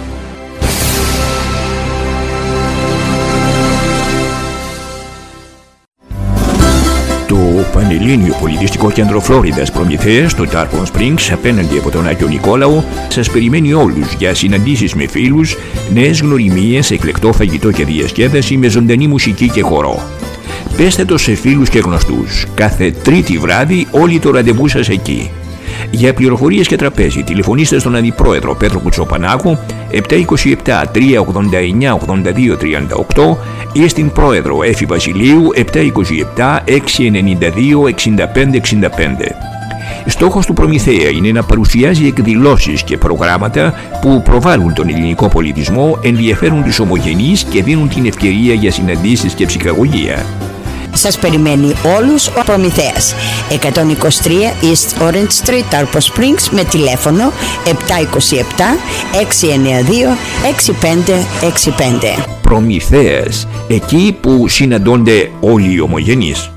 Το Πανελλήνιο Πολιτιστικό Κέντρο Φλόριδας Προμηθέας στο Tarpon Springs, απέναντι από τον Άγιο Νικόλαο, σας περιμένει όλους για συναντήσεις με φίλους, νέες γνωριμίες, εκλεκτό φαγητό και διασκέδαση με ζωντανή μουσική και χορό. Πέστε το σε φίλους και γνωστούς. Κάθε Τρίτη βράδυ όλοι το ραντεβού σας εκεί. Για πληροφορίες και τραπέζι τηλεφωνήστε στον Αντιπρόεδρο Πέτρο Κουτσοπανάκου επτά δύο επτά τρία ογδόντα εννιά ογδόντα δύο τριάντα οκτώ ή στην Πρόεδρο Έφη Βασιλείου επτά δύο επτά έξι εννιά δύο εξήντα πέντε εξήντα πέντε. Στόχος του Προμηθέα είναι να παρουσιάζει εκδηλώσεις και προγράμματα που προβάλλουν τον ελληνικό πολιτισμό, ενδιαφέρουν τους ομογενείς και δίνουν την ευκαιρία για συναντήσεις και ψυχαγωγία. Σας περιμένει όλους ο Προμηθέας. εκατόν είκοσι τρία East Orange Street, Tarpon Springs, με τηλέφωνο επτά δύο επτά έξι εννιά δύο έξι πέντε έξι πέντε. Προμηθέας, εκεί που συναντώνται όλοι οι ομογενείς.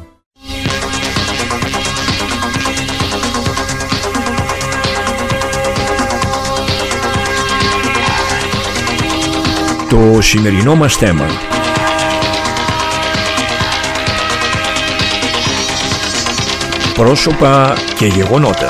Το σημερινό μας θέμα: πρόσωπα και γεγονότα.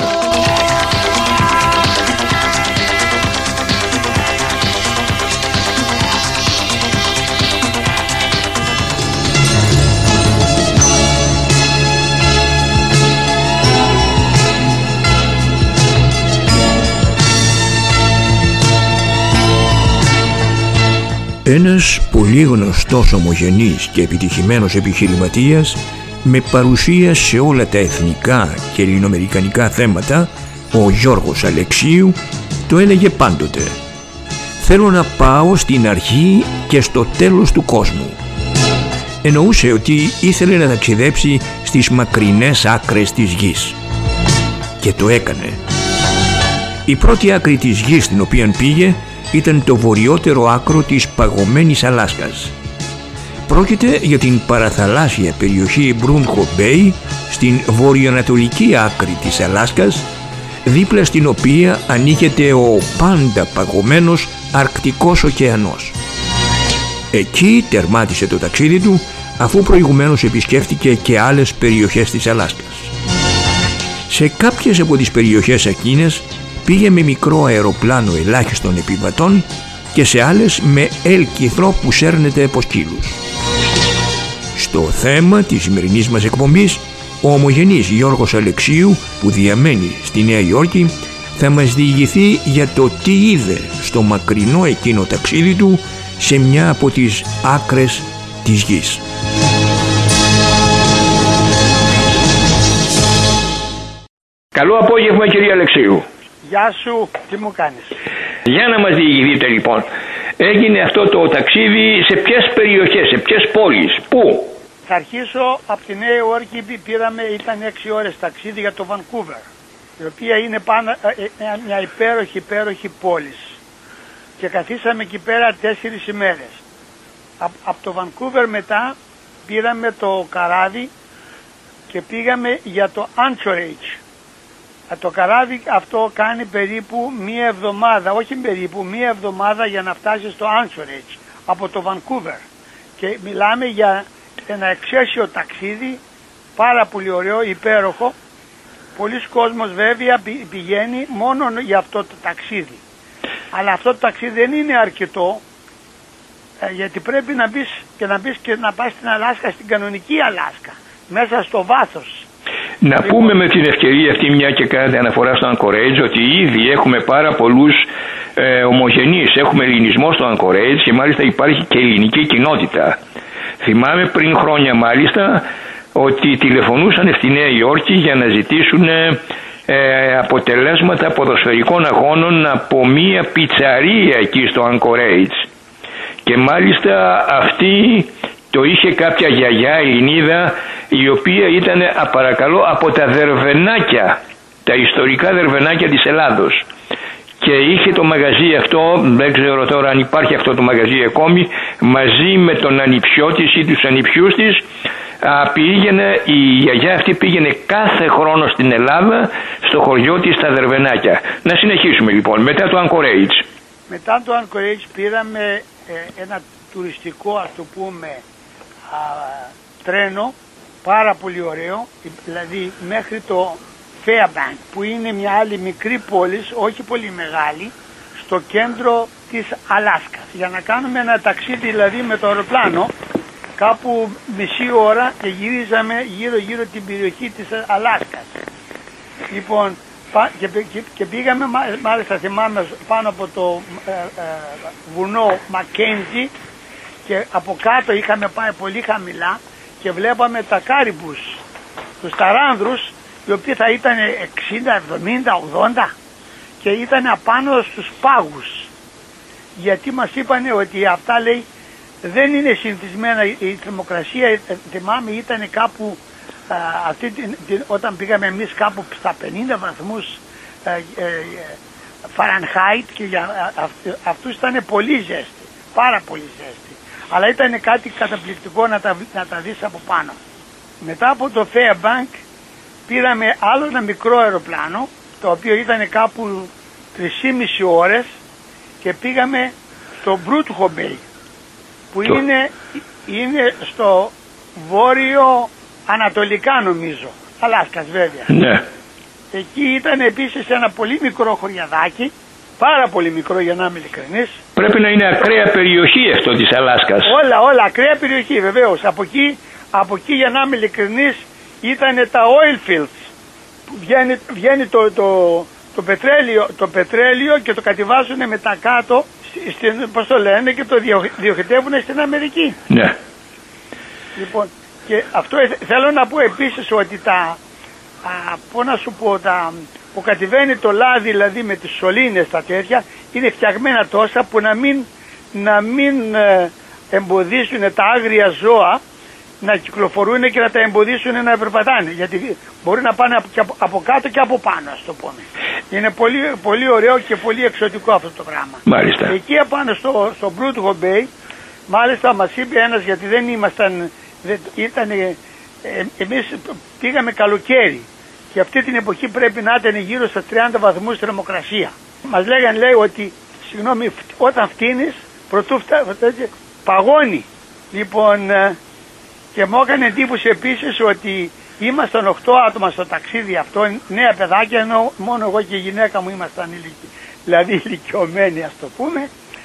Ένας πολύ γνωστός ομογενής και επιτυχημένος επιχειρηματίας με παρουσία σε όλα τα εθνικά και ελληνοαμερικανικά θέματα, ο Γιώργος Αλεξίου το έλεγε πάντοτε: θέλω να πάω στην αρχή και στο τέλος του κόσμου. Εννοούσε ότι ήθελε να ταξιδέψει στις μακρινές άκρες της γης. Και το έκανε. Η πρώτη άκρη της γης στην οποία πήγε ήταν το βορειότερο άκρο της παγωμένης Αλάσκας. Πρόκειται για την παραθαλάσσια περιοχή Μπρούντχο Μπέι στην βορειοανατολική άκρη της Αλάσκας, δίπλα στην οποία ανήκεται ο πάντα παγωμένος Αρκτικός ωκεανός. Εκεί τερμάτισε το ταξίδι του, αφού προηγουμένως επισκέφτηκε και άλλες περιοχές της Αλάσκας. Σε κάποιες από τις περιοχές εκείνες πήγε με μικρό αεροπλάνο ελάχιστων επιβατών και σε άλλες με έλκυθρο που σέρνεται από σκύλους. Στο θέμα της σημερινής μας εκπομπής, ο ομογενής Γιώργος Αλεξίου, που διαμένει στη Νέα Υόρκη, θα μας διηγηθεί για το τι είδε στο μακρινό εκείνο ταξίδι του σε μια από τις άκρες της γης. Καλό απόγευμα, κύριε Αλεξίου. Γεια σου, τι μου κάνεις? Για να μας διηγηθείτε λοιπόν, έγινε αυτό το ταξίδι σε ποιες περιοχές, σε ποιες πόλεις, πού? Θα αρχίσω από τη Νέα Υόρκη, πήραμε, ήταν έξι ώρες ταξίδι για το Βανκούβερ, η οποία είναι πάνω, μια υπέροχη, υπέροχη πόλη. Και καθίσαμε εκεί πέρα τέσσερις ημέρες. Από απ το Βανκούβερ μετά πήραμε το καράβι και πήγαμε για το Anchorage. Το καράβι αυτό κάνει περίπου μία εβδομάδα, όχι περίπου, μία εβδομάδα για να φτάσει στο Anchorage από το Vancouver. Και μιλάμε για ένα εξαίσιο ταξίδι, πάρα πολύ ωραίο, υπέροχο. Πολλοί κόσμος βέβαια πηγαίνει μόνο για αυτό το ταξίδι. Αλλά αυτό το ταξίδι δεν είναι αρκετό, γιατί πρέπει να μπεις και να μπεις και να πας στην Αλάσκα, στην κανονική Αλάσκα, μέσα στο βάθος. Να λοιπόν, πούμε με την ευκαιρία αυτή, μια και κάνετε αναφορά στο Anchorage, ότι ήδη έχουμε πάρα πολλούς ε, ομογενείς, έχουμε ελληνισμό στο Anchorage και μάλιστα υπάρχει και ελληνική κοινότητα. Θυμάμαι πριν χρόνια μάλιστα ότι τηλεφωνούσαν στη Νέα Υόρκη για να ζητήσουν ε, αποτελέσματα ποδοσφαιρικών αγώνων από μια πιτσαρία εκεί στο Anchorage. Και μάλιστα αυτή το είχε κάποια γιαγιά Ελληνίδα, η οποία ήταν, παρακαλώ, από τα Δερβενάκια, τα ιστορικά Δερβενάκια της Ελλάδος. Και είχε το μαγαζί αυτό, δεν ξέρω τώρα αν υπάρχει αυτό το μαγαζί ακόμη, μαζί με τον ανιψιό της ή τους ανιψιούς της, α, πήγαινε, η γιαγιά αυτή πήγαινε κάθε χρόνο στην Ελλάδα, στο χωριό της στα Δερβενάκια. Να συνεχίσουμε λοιπόν, μετά το Anchorage. Μετά το Anchorage πήραμε ε, ένα τουριστικό, ας το πούμε, α, τρένο, πάρα πολύ ωραίο, δηλαδή μέχρι το Fairbank, που είναι μια άλλη μικρή πόλη, όχι πολύ μεγάλη, στο κέντρο της Αλάσκας. Για να κάνουμε ένα ταξίδι δηλαδή με το αεροπλάνο, κάπου μισή ώρα και γυρίζαμε γύρω γύρω την περιοχή της Αλάσκας. Λοιπόν, και, και, και πήγαμε, μάλιστα θυμάμαι, πάνω από το ε, ε, βουνό Μακέντζι, και από κάτω είχαμε πάει πολύ χαμηλά και βλέπαμε τα κάριμπους, τους ταράνδρους, οι οποίοι θα ήταν εξήντα, εβδομήντα, ογδόντα και ήταν απάνω στους πάγους, γιατί μας είπανε ότι αυτά, λέει, δεν είναι συνηθισμένα. Η θερμοκρασία, θυμάμαι, ήταν κάπου α, αυτή την, την, όταν πήγαμε εμείς κάπου στα πενήντα βαθμούς α, ε, Φαρανχάιτ, και για α, α, αυτούς ήταν πολύ ζέστη, πάρα πολύ ζέστη, αλλά ήταν κάτι καταπληκτικό να τα, να τα δεις από πάνω. Μετά από το Fairbank πήραμε άλλο ένα μικρό αεροπλάνο, το οποίο ήταν κάπου τρεις και μισή ώρες, και πήγαμε στο Μπρούντχο Μπέι, που το... είναι, είναι στο βόρειο ανατολικά, νομίζω, Αλάσκας βέβαια. Ναι. Εκεί ήταν επίσης ένα πολύ μικρό χωριαδάκι, πάρα πολύ μικρό για να είμαι ειλικρινής. Πρέπει να είναι ακραία περιοχή αυτό της Αλάσκας. Όλα, όλα, ακραία περιοχή βεβαίως. Από εκεί, από εκεί για να είμαι ειλικρινής, ήταν τα oil fields, που βγαίνει, βγαίνει το, το, το, πετρέλαιο, το πετρέλαιο και το κατεβάζουν μετά κάτω, στην, πώς το λένε, και το διοχετεύουν στην Αμερική. Ναι. Λοιπόν, και αυτό θέλω να πω επίσης ότι τα, α, πώς να σου πω, τα, που κατεβαίνει το λάδι, δηλαδή με τις σωλήνες τα τέτοια, είναι φτιαγμένα τόσα που να μην, να μην ε, εμποδίσουν τα άγρια ζώα να κυκλοφορούν και να τα εμποδίσουν να περπατάνε, γιατί μπορεί να πάνε από, από κάτω και από πάνω, ας το πούμε. Είναι πολύ, πολύ ωραίο και πολύ εξωτικό αυτό το πράγμα. Μάλιστα. Εκεί απάνω στο, στο Μπρούντχο Μπέι Μάλιστα μας είπε ένας, γιατί δεν ήμασταν, δεν, ήταν, ε, εμείς πήγαμε καλοκαίρι και αυτή την εποχή πρέπει να ήταν γύρω στα τριάντα βαθμούς θερμοκρασία. Μας λέγανε, λέει, ότι συγγνώμη, όταν φτύνεις πρωτού φτάσει παγώνει. Λοιπόν, ε, και μου έκανε εντύπωση επίσης ότι ήμασταν οκτώ άτομα στο ταξίδι αυτό, νέα παιδάκια, ενώ μόνο εγώ και η γυναίκα μου ήμασταν ηλικι, δηλαδή ηλικιωμένοι, ας το πούμε.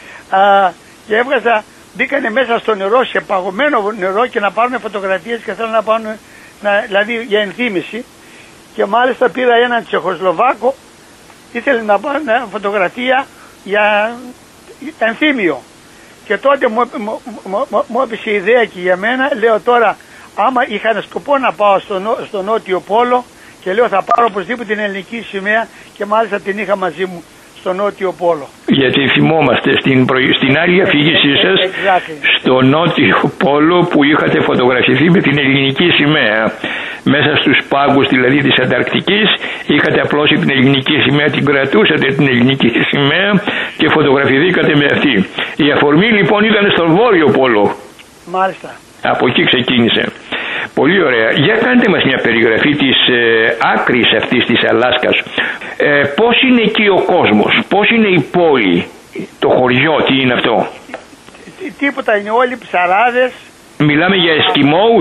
Α, και έβγαζα, μπήκανε μέσα στο νερό, σε παγωμένο νερό, και να πάρουν φωτογραφίες και θέλουν να πάρουν, να, δηλαδή για ενθύμηση. Και μάλιστα πήρα έναν Τσεχοσλοβάκο, ήθελε να πάρουν φωτογραφία για ενθύμιο. Και τότε μου, μου, μου, μου έπεισε η ιδέα και για μένα, λέω τώρα, άμα είχα σκοπό να πάω στο, νο, στο Νότιο Πόλο, και λέω θα πάρω οπωσδήποτε την ελληνική σημαία, και μάλιστα την είχα μαζί μου στο Νότιο Πόλο. Γιατί θυμόμαστε στην, προ... στην άλλη αφήγησή σας exactly. στο Νότιο Πόλο που είχατε φωτογραφηθεί με την ελληνική σημαία. Μέσα στους πάγκους δηλαδή της Ανταρκτικής είχατε απλώσει την ελληνική σημαία, την κρατούσατε την ελληνική σημαία και φωτογραφηθήκατε με αυτή. Η αφορμή λοιπόν ήταν στον Βόρειο Πόλο. Μάλιστα. Από εκεί ξεκίνησε. Πολύ ωραία. Για κάντε μας μια περιγραφή της ε, άκρης αυτής της Αλάσκας. Ε, πώς είναι εκεί ο κόσμος, πώς είναι η πόλη, το χωριό, τι είναι αυτό? Τι, τίποτα, είναι όλοι ψαράδες. Μιλάμε για Εσκιμώους?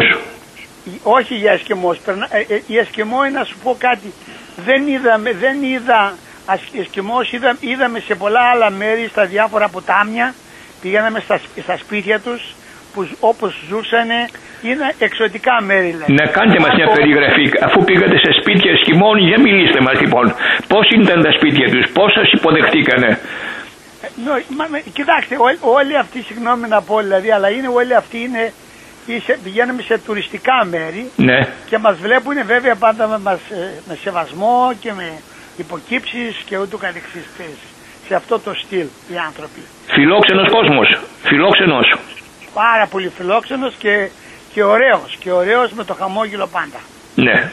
Όχι για Εσκιμώους. Οι Εσκιμώοι, να σου πω κάτι, δεν είδαμε, δεν είδα Εσκιμώους, είδα, είδαμε σε πολλά άλλα μέρη, στα διάφορα ποτάμια, πήγαμε στα, στα σπίτια τους, που, όπως ζούσανε. Είναι εξωτικά μέρη, δηλαδή. Να κάντε μας μια περιγραφή, αφού πήγατε σε σπίτια Εσκιμώων, για μιλήστε μας λοιπόν. Πώς ήταν τα σπίτια τους, πώς σας υποδεχτήκανε? Ε, νο, μα, κοιτάξτε, ό, όλοι αυτοί, συγγνώμη να πω δηλαδή, αλλά είναι όλοι αυτοί είναι, είσαι, πηγαίνουμε σε τουριστικά μέρη, ναι. Και μας βλέπουν βέβαια πάντα με, μας, με σεβασμό και με υποκύψεις και ούτω καθεξής, σε αυτό το στυλ οι άνθρωποι. Φιλόξενος κόσμος, φιλόξενος. Πάρα πολύ φιλόξενος και και ωραίος, και ωραίος με το χαμόγελο πάντα. Ναι.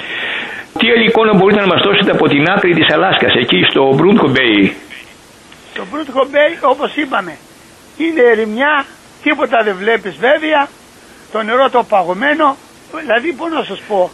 Τι άλλη εικόνα μπορείτε να μας δώσετε από την άκρη της Αλάσκας, εκεί στο Μπρούντχο Μπέι? Το Μπρούντχο Μπέι, όπως είπαμε, είναι ερημιά, τίποτα δεν βλέπεις βέβαια, το νερό το παγωμένο, δηλαδή πώς να σας πω.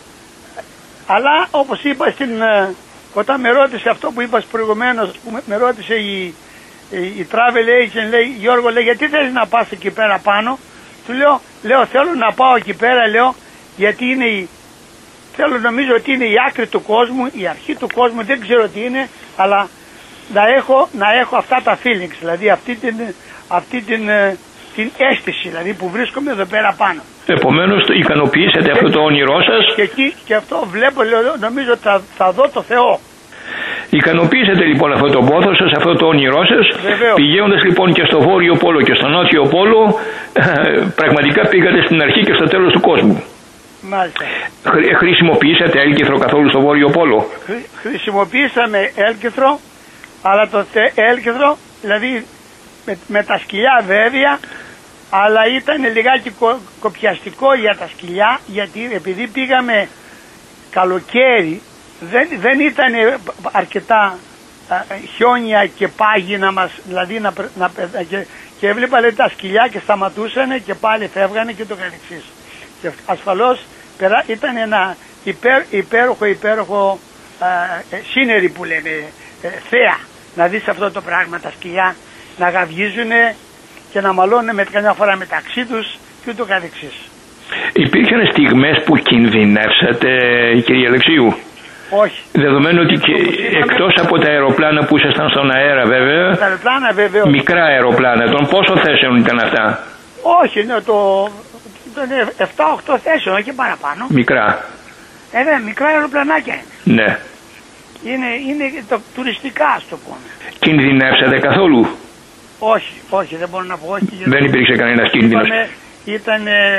Αλλά όπως είπα, στην, όταν με ρώτησε αυτό που είπα προηγουμένως, που με ρώτησε η, η, η travel agent, λέει, Γιώργο, λέει, γιατί θέλεις να πας εκεί πέρα πάνω? Του λέω, λέω, θέλω να πάω εκεί πέρα, λέω, γιατί είναι η, θέλω, νομίζω ότι είναι η άκρη του κόσμου, η αρχή του κόσμου, δεν ξέρω τι είναι, αλλά να έχω, να έχω αυτά τα feelings, δηλαδή αυτή την, αυτή την, την αίσθηση, δηλαδή που βρίσκομαι εδώ πέρα πάνω. Επομένως το ικανοποιήσατε αυτό το όνειρό σας. Και εκεί, και αυτό βλέπω, λέω, νομίζω θα, θα δω το Θεό. Ικανοποιήσατε λοιπόν αυτό το πόθο σας, αυτό το όνειρό σας. Βεβαίως. Πηγαίνοντας λοιπόν και στο Βόρειο Πόλο και στο Νότιο Πόλο, πραγματικά πήγατε στην αρχή και στο τέλος του κόσμου. Μάλιστα. Χρη, χρησιμοποιήσατε έλκυθρο καθόλου στο Βόρειο Πόλο? Χρη, χρησιμοποιήσαμε έλκυθρο, αλλά το θε, έλκυθρο, δηλαδή με, με τα σκυλιά βέβαια, αλλά ήταν λιγάκι κο, κοπιαστικό για τα σκυλιά, γιατί επειδή πήγαμε καλοκαίρι, δεν, δεν ήταν αρκετά α, χιόνια και πάγοι να μας, δηλαδή να, να, και, και έβλεπα, λέει, τα σκυλιά και σταματούσανε και πάλι φεύγανε και το καθεξής. Και ασφαλώς περά, ήταν ένα υπέρ, υπέροχο, υπέροχο σύνερι που λέμε, ε, θέα, να δεις αυτό το πράγμα, τα σκυλιά να γαυγίζουνε και να μαλώνουν με καμιά φορά μεταξύ τους και ούτω καθεξής. Υπήρχαν στιγμές που κινδυνεύσατε, κύριε Αλεξίου? Όχι. Δεδομένου ότι και εκτός από τα αεροπλάνα που ήσασταν στον αέρα βέβαια, τα αεροπλάνα, βέβαια, μικρά αεροπλάνα, των πόσο θέσεων ήταν αυτά? Όχι, ναι, το, το επτά οκτώ θέσεων, όχι παραπάνω. Μικρά. Ε, ναι, μικρά αεροπλανάκια είναι. Ναι. Είναι, είναι το, τουριστικά, ας το πούμε. Κινδυνεύσατε καθόλου? Όχι, όχι, δεν μπορώ να πω όχι. Δεν υπήρξε κανένας κίνδυνος? Ήταν, ήταν ε,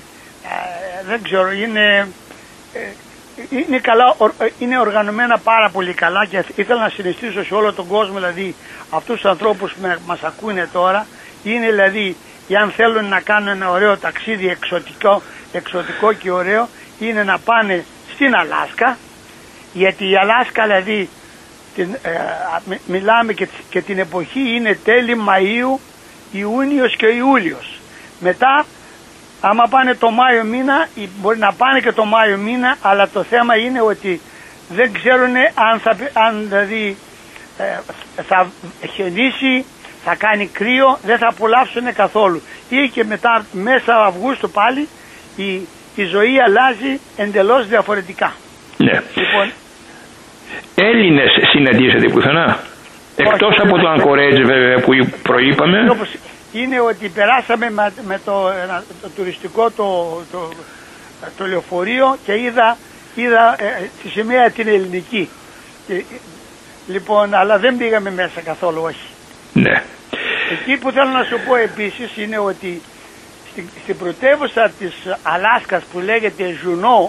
ε, δεν ξέρω, είναι... Ε, Είναι, καλά, είναι οργανωμένα πάρα πολύ καλά και ήθελα να συναισθήσω σε όλο τον κόσμο, δηλαδή αυτούς τους ανθρώπους που μας ακούνε τώρα, είναι δηλαδή, αν θέλουν να κάνουν ένα ωραίο ταξίδι εξωτικό, εξωτικό και ωραίο, είναι να πάνε στην Αλάσκα, γιατί η Αλάσκα δηλαδή την, ε, μιλάμε και, και την εποχή είναι τέλη Μαΐου, Ιούνιος και Ιούλιος. Μετά, άμα πάνε το Μάιο μήνα, μπορεί να πάνε και το Μάιο μήνα, αλλά το θέμα είναι ότι δεν ξέρουν αν θα, αν δηλαδή, ε, θα χιονίσει, θα κάνει κρύο, δεν θα απολαύσουν καθόλου. Ή και μετά μέσα Αυγούστου πάλι η, η ζωή αλλάζει εντελώς διαφορετικά. Ναι. Λοιπόν, Έλληνες συναντήσατε πουθενά? Εκτός από το Ανκορέτζ βέβαια που προείπαμε. Όπως είναι ότι περάσαμε με, με το, το, το τουριστικό το, το, το λεωφορείο και είδα, είδα ε, τη σημαία την ελληνική. Και, λοιπόν, αλλά δεν πήγαμε μέσα καθόλου, όχι. Ναι. Εκεί που θέλω να σου πω επίσης είναι ότι στην, στην πρωτεύουσα της Αλάσκας που λέγεται Ζουνό,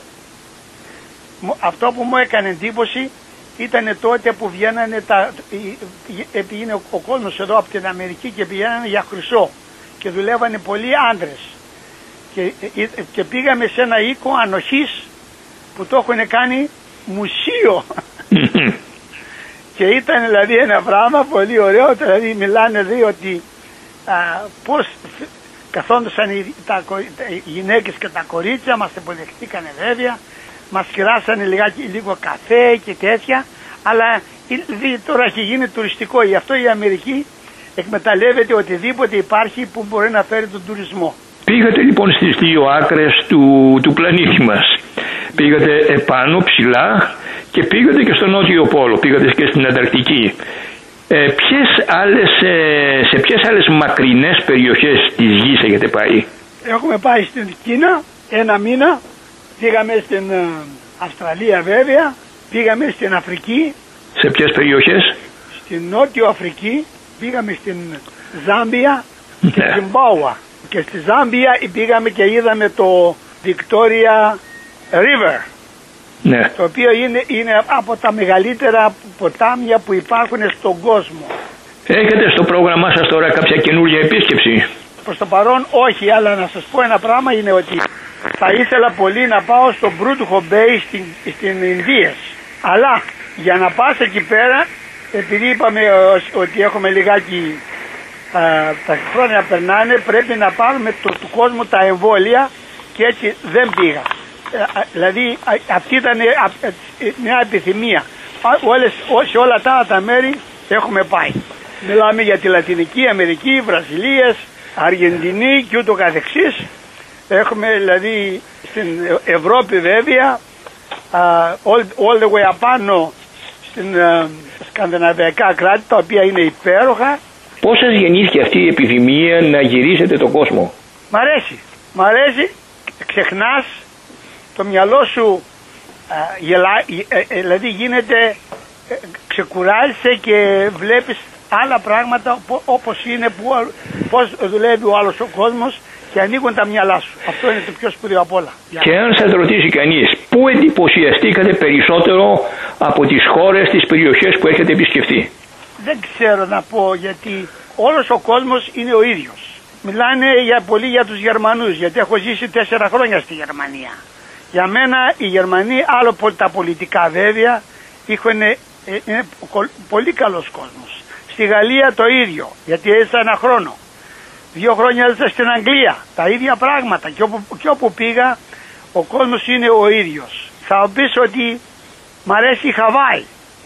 αυτό που μου έκανε εντύπωση ήταν τότε που βγαίνανε τα, πήγαινε ο, ο κόσμος εδώ από την Αμερική και πηγαίνανε για χρυσό και δουλεύανε πολλοί άντρες και, και πήγαμε σε ένα οίκο ανοχής που το έχουν κάνει μουσείο και ήταν δηλαδή ένα πράγμα πολύ ωραίο, δηλαδή μιλάνε δύο ότι α, πώς καθόντουσαν οι, τα, οι γυναίκες και τα κορίτσια, μας υποδεχτήκανε βέβαια, μας κεράσανε λιγάκι, λίγο καφέ και τέτοια, αλλά δι, τώρα έχει γίνει τουριστικό, γι' αυτό η Αμερική εκμεταλλεύεται οτιδήποτε υπάρχει που μπορεί να φέρει τον τουρισμό. Πήγατε λοιπόν στις δύο άκρες του, του πλανήτη μας. Πήγατε επάνω ψηλά και πήγατε και στο Νότιο Πόλο, πήγατε και στην Ανταρκτική. Ε, ποιες άλλες, ε, σε ποιες άλλες μακρινές περιοχές της γης έχετε πάει? Έχουμε πάει στην Κίνα ένα μήνα, πήγαμε στην ε, Αυστραλία βέβαια, πήγαμε στην Αφρική. Σε ποιες περιοχές? Στην Νότιο Αφρική, πήγαμε στην Ζάμπια και ναι. στην Μπάουα. Και στη Ζάμπια πήγαμε και είδαμε το Victoria River. Ναι. Το οποίο είναι, είναι από τα μεγαλύτερα ποτάμια που υπάρχουν στον κόσμο. Έχετε στο πρόγραμμά σας τώρα κάποια καινούργια επίσκεψη? Προς το παρόν όχι, αλλά να σας πω ένα πράγμα είναι ότι θα ήθελα πολύ να πάω στο Μπρούτουχο Μπέι στην, στην Ινδία. Αλλά για να πας εκεί πέρα, επειδή είπαμε ότι έχουμε λιγάκι α, τα χρόνια περνάνε, πρέπει να πάρουμε το, του κόσμου τα εμβόλια και έτσι δεν πήγα. Δηλαδή αυτή ήταν μια επιθυμία. Όλες, σε όλα τα, τα μέρη έχουμε πάει. Μιλάμε για τη Λατινική Αμερική, Βραζιλίες, Αργεντινή και ούτω καθεξής. Έχουμε δηλαδή στην Ευρώπη βέβαια, uh, all, all the way απάνω στην uh, σκανδιναβιακά κράτη, τα οποία είναι υπέροχα. Πώς σας γεννήθηκε αυτή η επιθυμία να γυρίσετε τον κόσμο? Μ' αρέσει, μ' αρέσει, ξεχνάς, το μυαλό σου uh, γελά, uh, δηλαδή γίνεται, uh, ξεκουράζεσαι και βλέπεις άλλα πράγματα όπως είναι, που, πώς δουλεύει ο άλλος ο κόσμος και ανοίγουν τα μυαλά σου. Αυτό είναι το πιο σπουδαίο απ' όλα. Και αν σας ρωτήσει κανείς, πού εντυπωσιαστήκατε περισσότερο από τις χώρες, τις περιοχές που έχετε επισκεφτεί? Δεν ξέρω να πω, γιατί όλος ο κόσμος είναι ο ίδιος. Μιλάνε για, πολύ για τους Γερμανούς, γιατί έχω ζήσει τέσσερα χρόνια στη Γερμανία. Για μένα οι Γερμανοί, άλλο τα πολιτικά βέβαια, είναι, είναι πολύ καλός κόσμος. Στη Γαλλία το ίδιο, γιατί έζησα ένα χρόνο. Δύο χρόνια έζησα στην Αγγλία, τα ίδια πράγματα. Και όπου, και όπου πήγα, ο κόσμος είναι ο ίδιος. Θα πεις ότι μ' αρέσει η Χαβάη.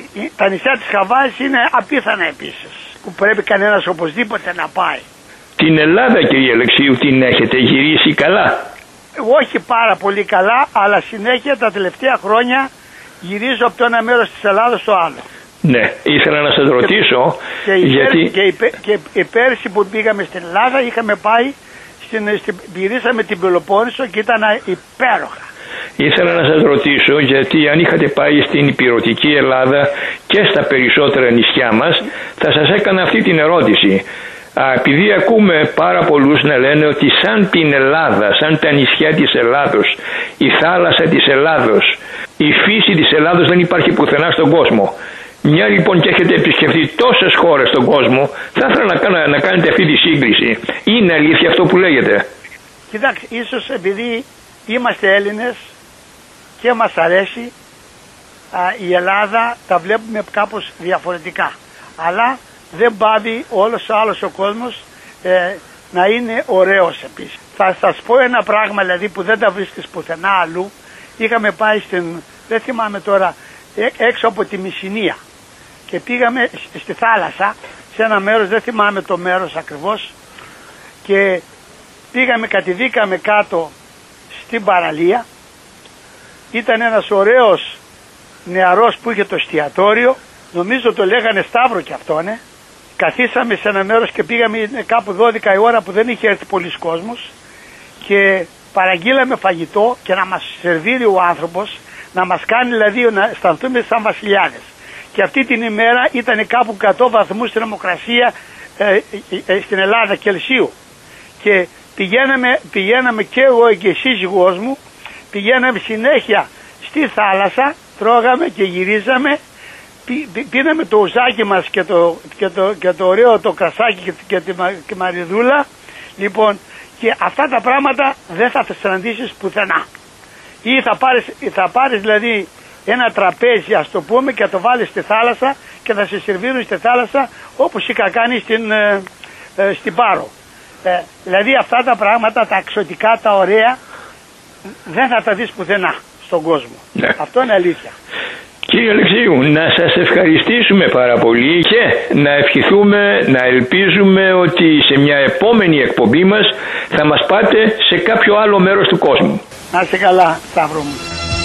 Τα νησιά της Χαβάης είναι απίθανα επίσης, που πρέπει κανένας οπωσδήποτε να πάει. Την Ελλάδα, κύριε Αλεξίου, την έχετε γυρίσει καλά? Όχι πάρα πολύ καλά, αλλά συνέχεια τα τελευταία χρόνια γυρίζω από το ένα μέρος της Ελλάδας στο άλλο. Ναι, ήθελα να σας ρωτήσω και, γιατί... Και, η, και η πέρσι που πήγαμε στην Ελλάδα είχαμε πάει, στην, στην, γυρίσαμε την Πελοπόννησο και ήταν υπέροχα. Ήθελα να σας ρωτήσω γιατί αν είχατε πάει στην υπηρετική Ελλάδα και στα περισσότερα νησιά μας, θα σας έκανα αυτή την ερώτηση. Α, επειδή ακούμε πάρα πολλούς να λένε ότι σαν την Ελλάδα, σαν τα νησιά της Ελλάδος, η θάλασσα της Ελλάδος, η φύση της Ελλάδος δεν υπάρχει πουθενά στον κόσμο. Μια λοιπόν και έχετε επισκεφτεί τόσες χώρες στον κόσμο, θα ήθελα να, κάνω, να κάνετε αυτή τη σύγκριση. Είναι αλήθεια αυτό που λέγεται? Κοιτάξτε, ίσως επειδή είμαστε Έλληνες και μας αρέσει α, η Ελλάδα, τα βλέπουμε κάπως διαφορετικά. Αλλά δεν πάβει όλος ο άλλος ο κόσμος, ε, να είναι ωραίος επίσης. Θα σας πω ένα πράγμα δηλαδή που δεν τα βρίσκεις πουθενά αλλού. Είχαμε πάει στην, δεν θυμάμαι τώρα, έξω από τη Μυσσηνία και πήγαμε στη θάλασσα σε ένα μέρος, δεν θυμάμαι το μέρος ακριβώς, και πήγαμε, κατηδίκαμε κάτω στην παραλία. Ήταν ένας ωραίος νεαρός που είχε το εστιατόριο, νομίζω το λέγανε Σταύρο κι αυτόνε. Καθίσαμε σε ένα μέρος και πήγαμε κάπου δώδεκα η ώρα που δεν είχε έρθει πολλής κόσμος και παραγγείλαμε φαγητό και να μας σερβίρει ο άνθρωπος, να μας κάνει δηλαδή να αισθανθούμε σαν βασιλιάδες. Και αυτή την ημέρα ήταν κάπου εκατό βαθμούς θερμοκρασία ε, ε, στην Ελλάδα Κελσίου. Και πηγαίναμε, πηγαίναμε και εγώ και η σύζυγός μου, πηγαίναμε συνέχεια στη θάλασσα, τρώγαμε και γυρίζαμε, πι, πι, πίναμε το ουζάκι μας και το, και το, και το ωραίο το κρασάκι και, και τη και μαριδούλα. Λοιπόν, και αυτά τα πράγματα δεν θα τα συναντήσεις πουθενά. Ή θα πάρεις, θα πάρεις δηλαδή ένα τραπέζι, ας το πούμε, και θα το βάλεις στη θάλασσα και θα σε σερβίρουν στη θάλασσα όπως είχα κάνει στην, ε, ε, στην Πάρο. Ε, δηλαδή αυτά τα πράγματα, τα εξωτικά, τα ωραία, δεν θα τα δεις πουθενά στον κόσμο. Ναι. Αυτό είναι αλήθεια. Κύριε Αλεξίου, να σας ευχαριστήσουμε πάρα πολύ και να ευχηθούμε, να ελπίζουμε ότι σε μια επόμενη εκπομπή μας θα μας πάτε σε κάποιο άλλο μέρος του κόσμου. Να είστε καλά, Σταύρο μου.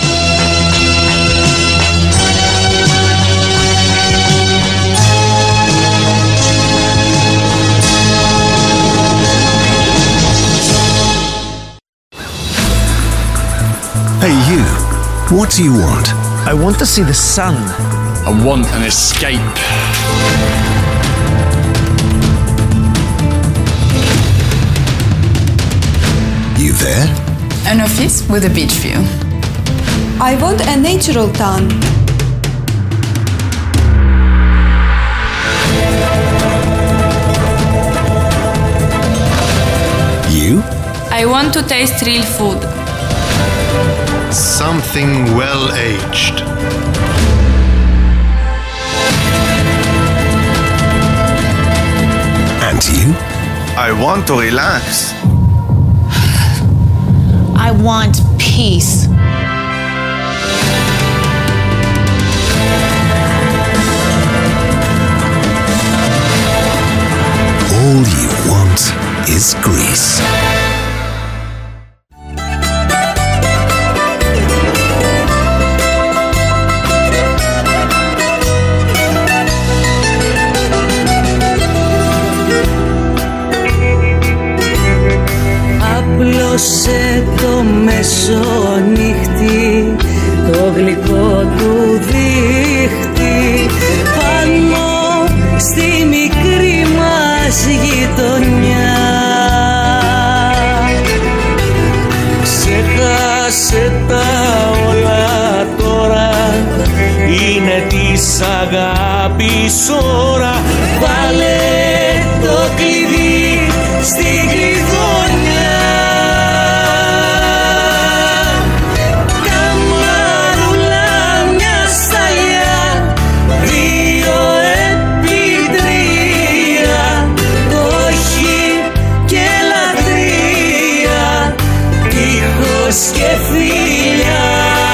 Hey you, what do you want? I want to see the sun. I want an escape. You there? An office with a beach view. I want a natural town. You? I want to taste real food. Something well-aged. And you? I want to relax. I want peace. All you want is Greece. Απλώσε το μεσονύχτη, το γλυκό του δίχτυ πάνω στη μικρή μας γειτονιά. Ξέχασε τα όλα τώρα, είναι της αγάπης ώρα. Βάλε το κλειδί στην κλειδονιά. Και φιλιά,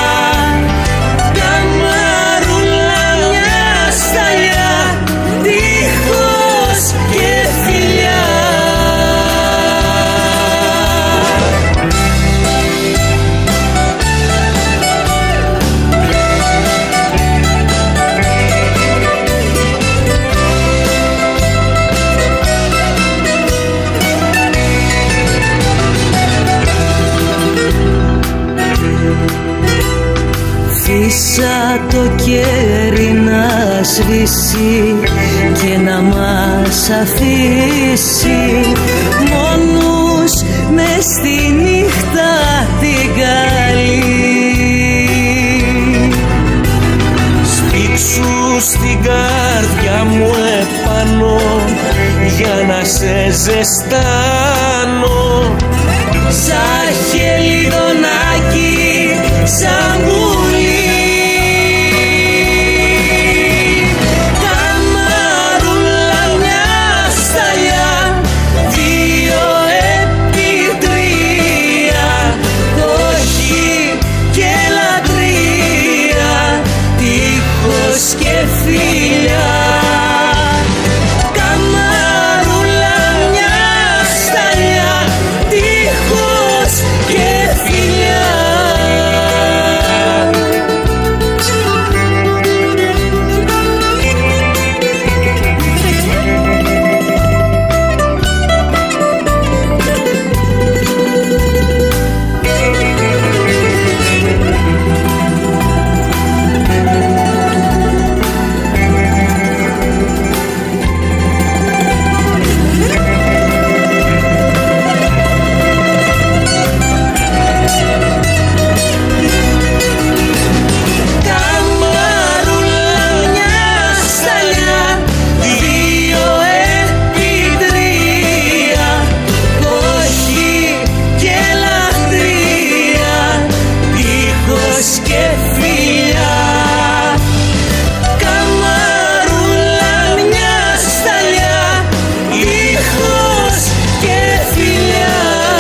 καμαρούλα μια σταλιά, τείχος και φιλιά. Φύσα το κέρι να σβήσει και να μας αφήσει μόνους μες στη νύχτα την καλή. Σφίξου στην καρδιά μου επάνω για να σε ζεστάνω, σαν χελιδονάκι, σαν πουλί. Καμαρούλα μια σταλιά, δύο φιλιά. Καμαρούλα μια σταλιά, ήχος και φιλιά.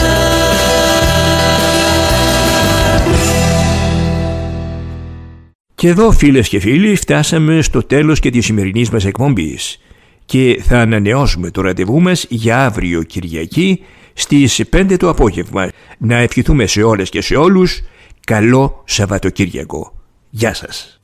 Και εδώ, φίλες και φίλοι, φτάσαμε στο τέλος και της σημερινής μας εκπομπής και θα ανανεώσουμε το ραντεβού μας για αύριο Κυριακή στις πέντε το απόγευμα. Να ευχηθούμε σε όλες και σε όλους καλό Σαββατοκύριακο. Γεια σας.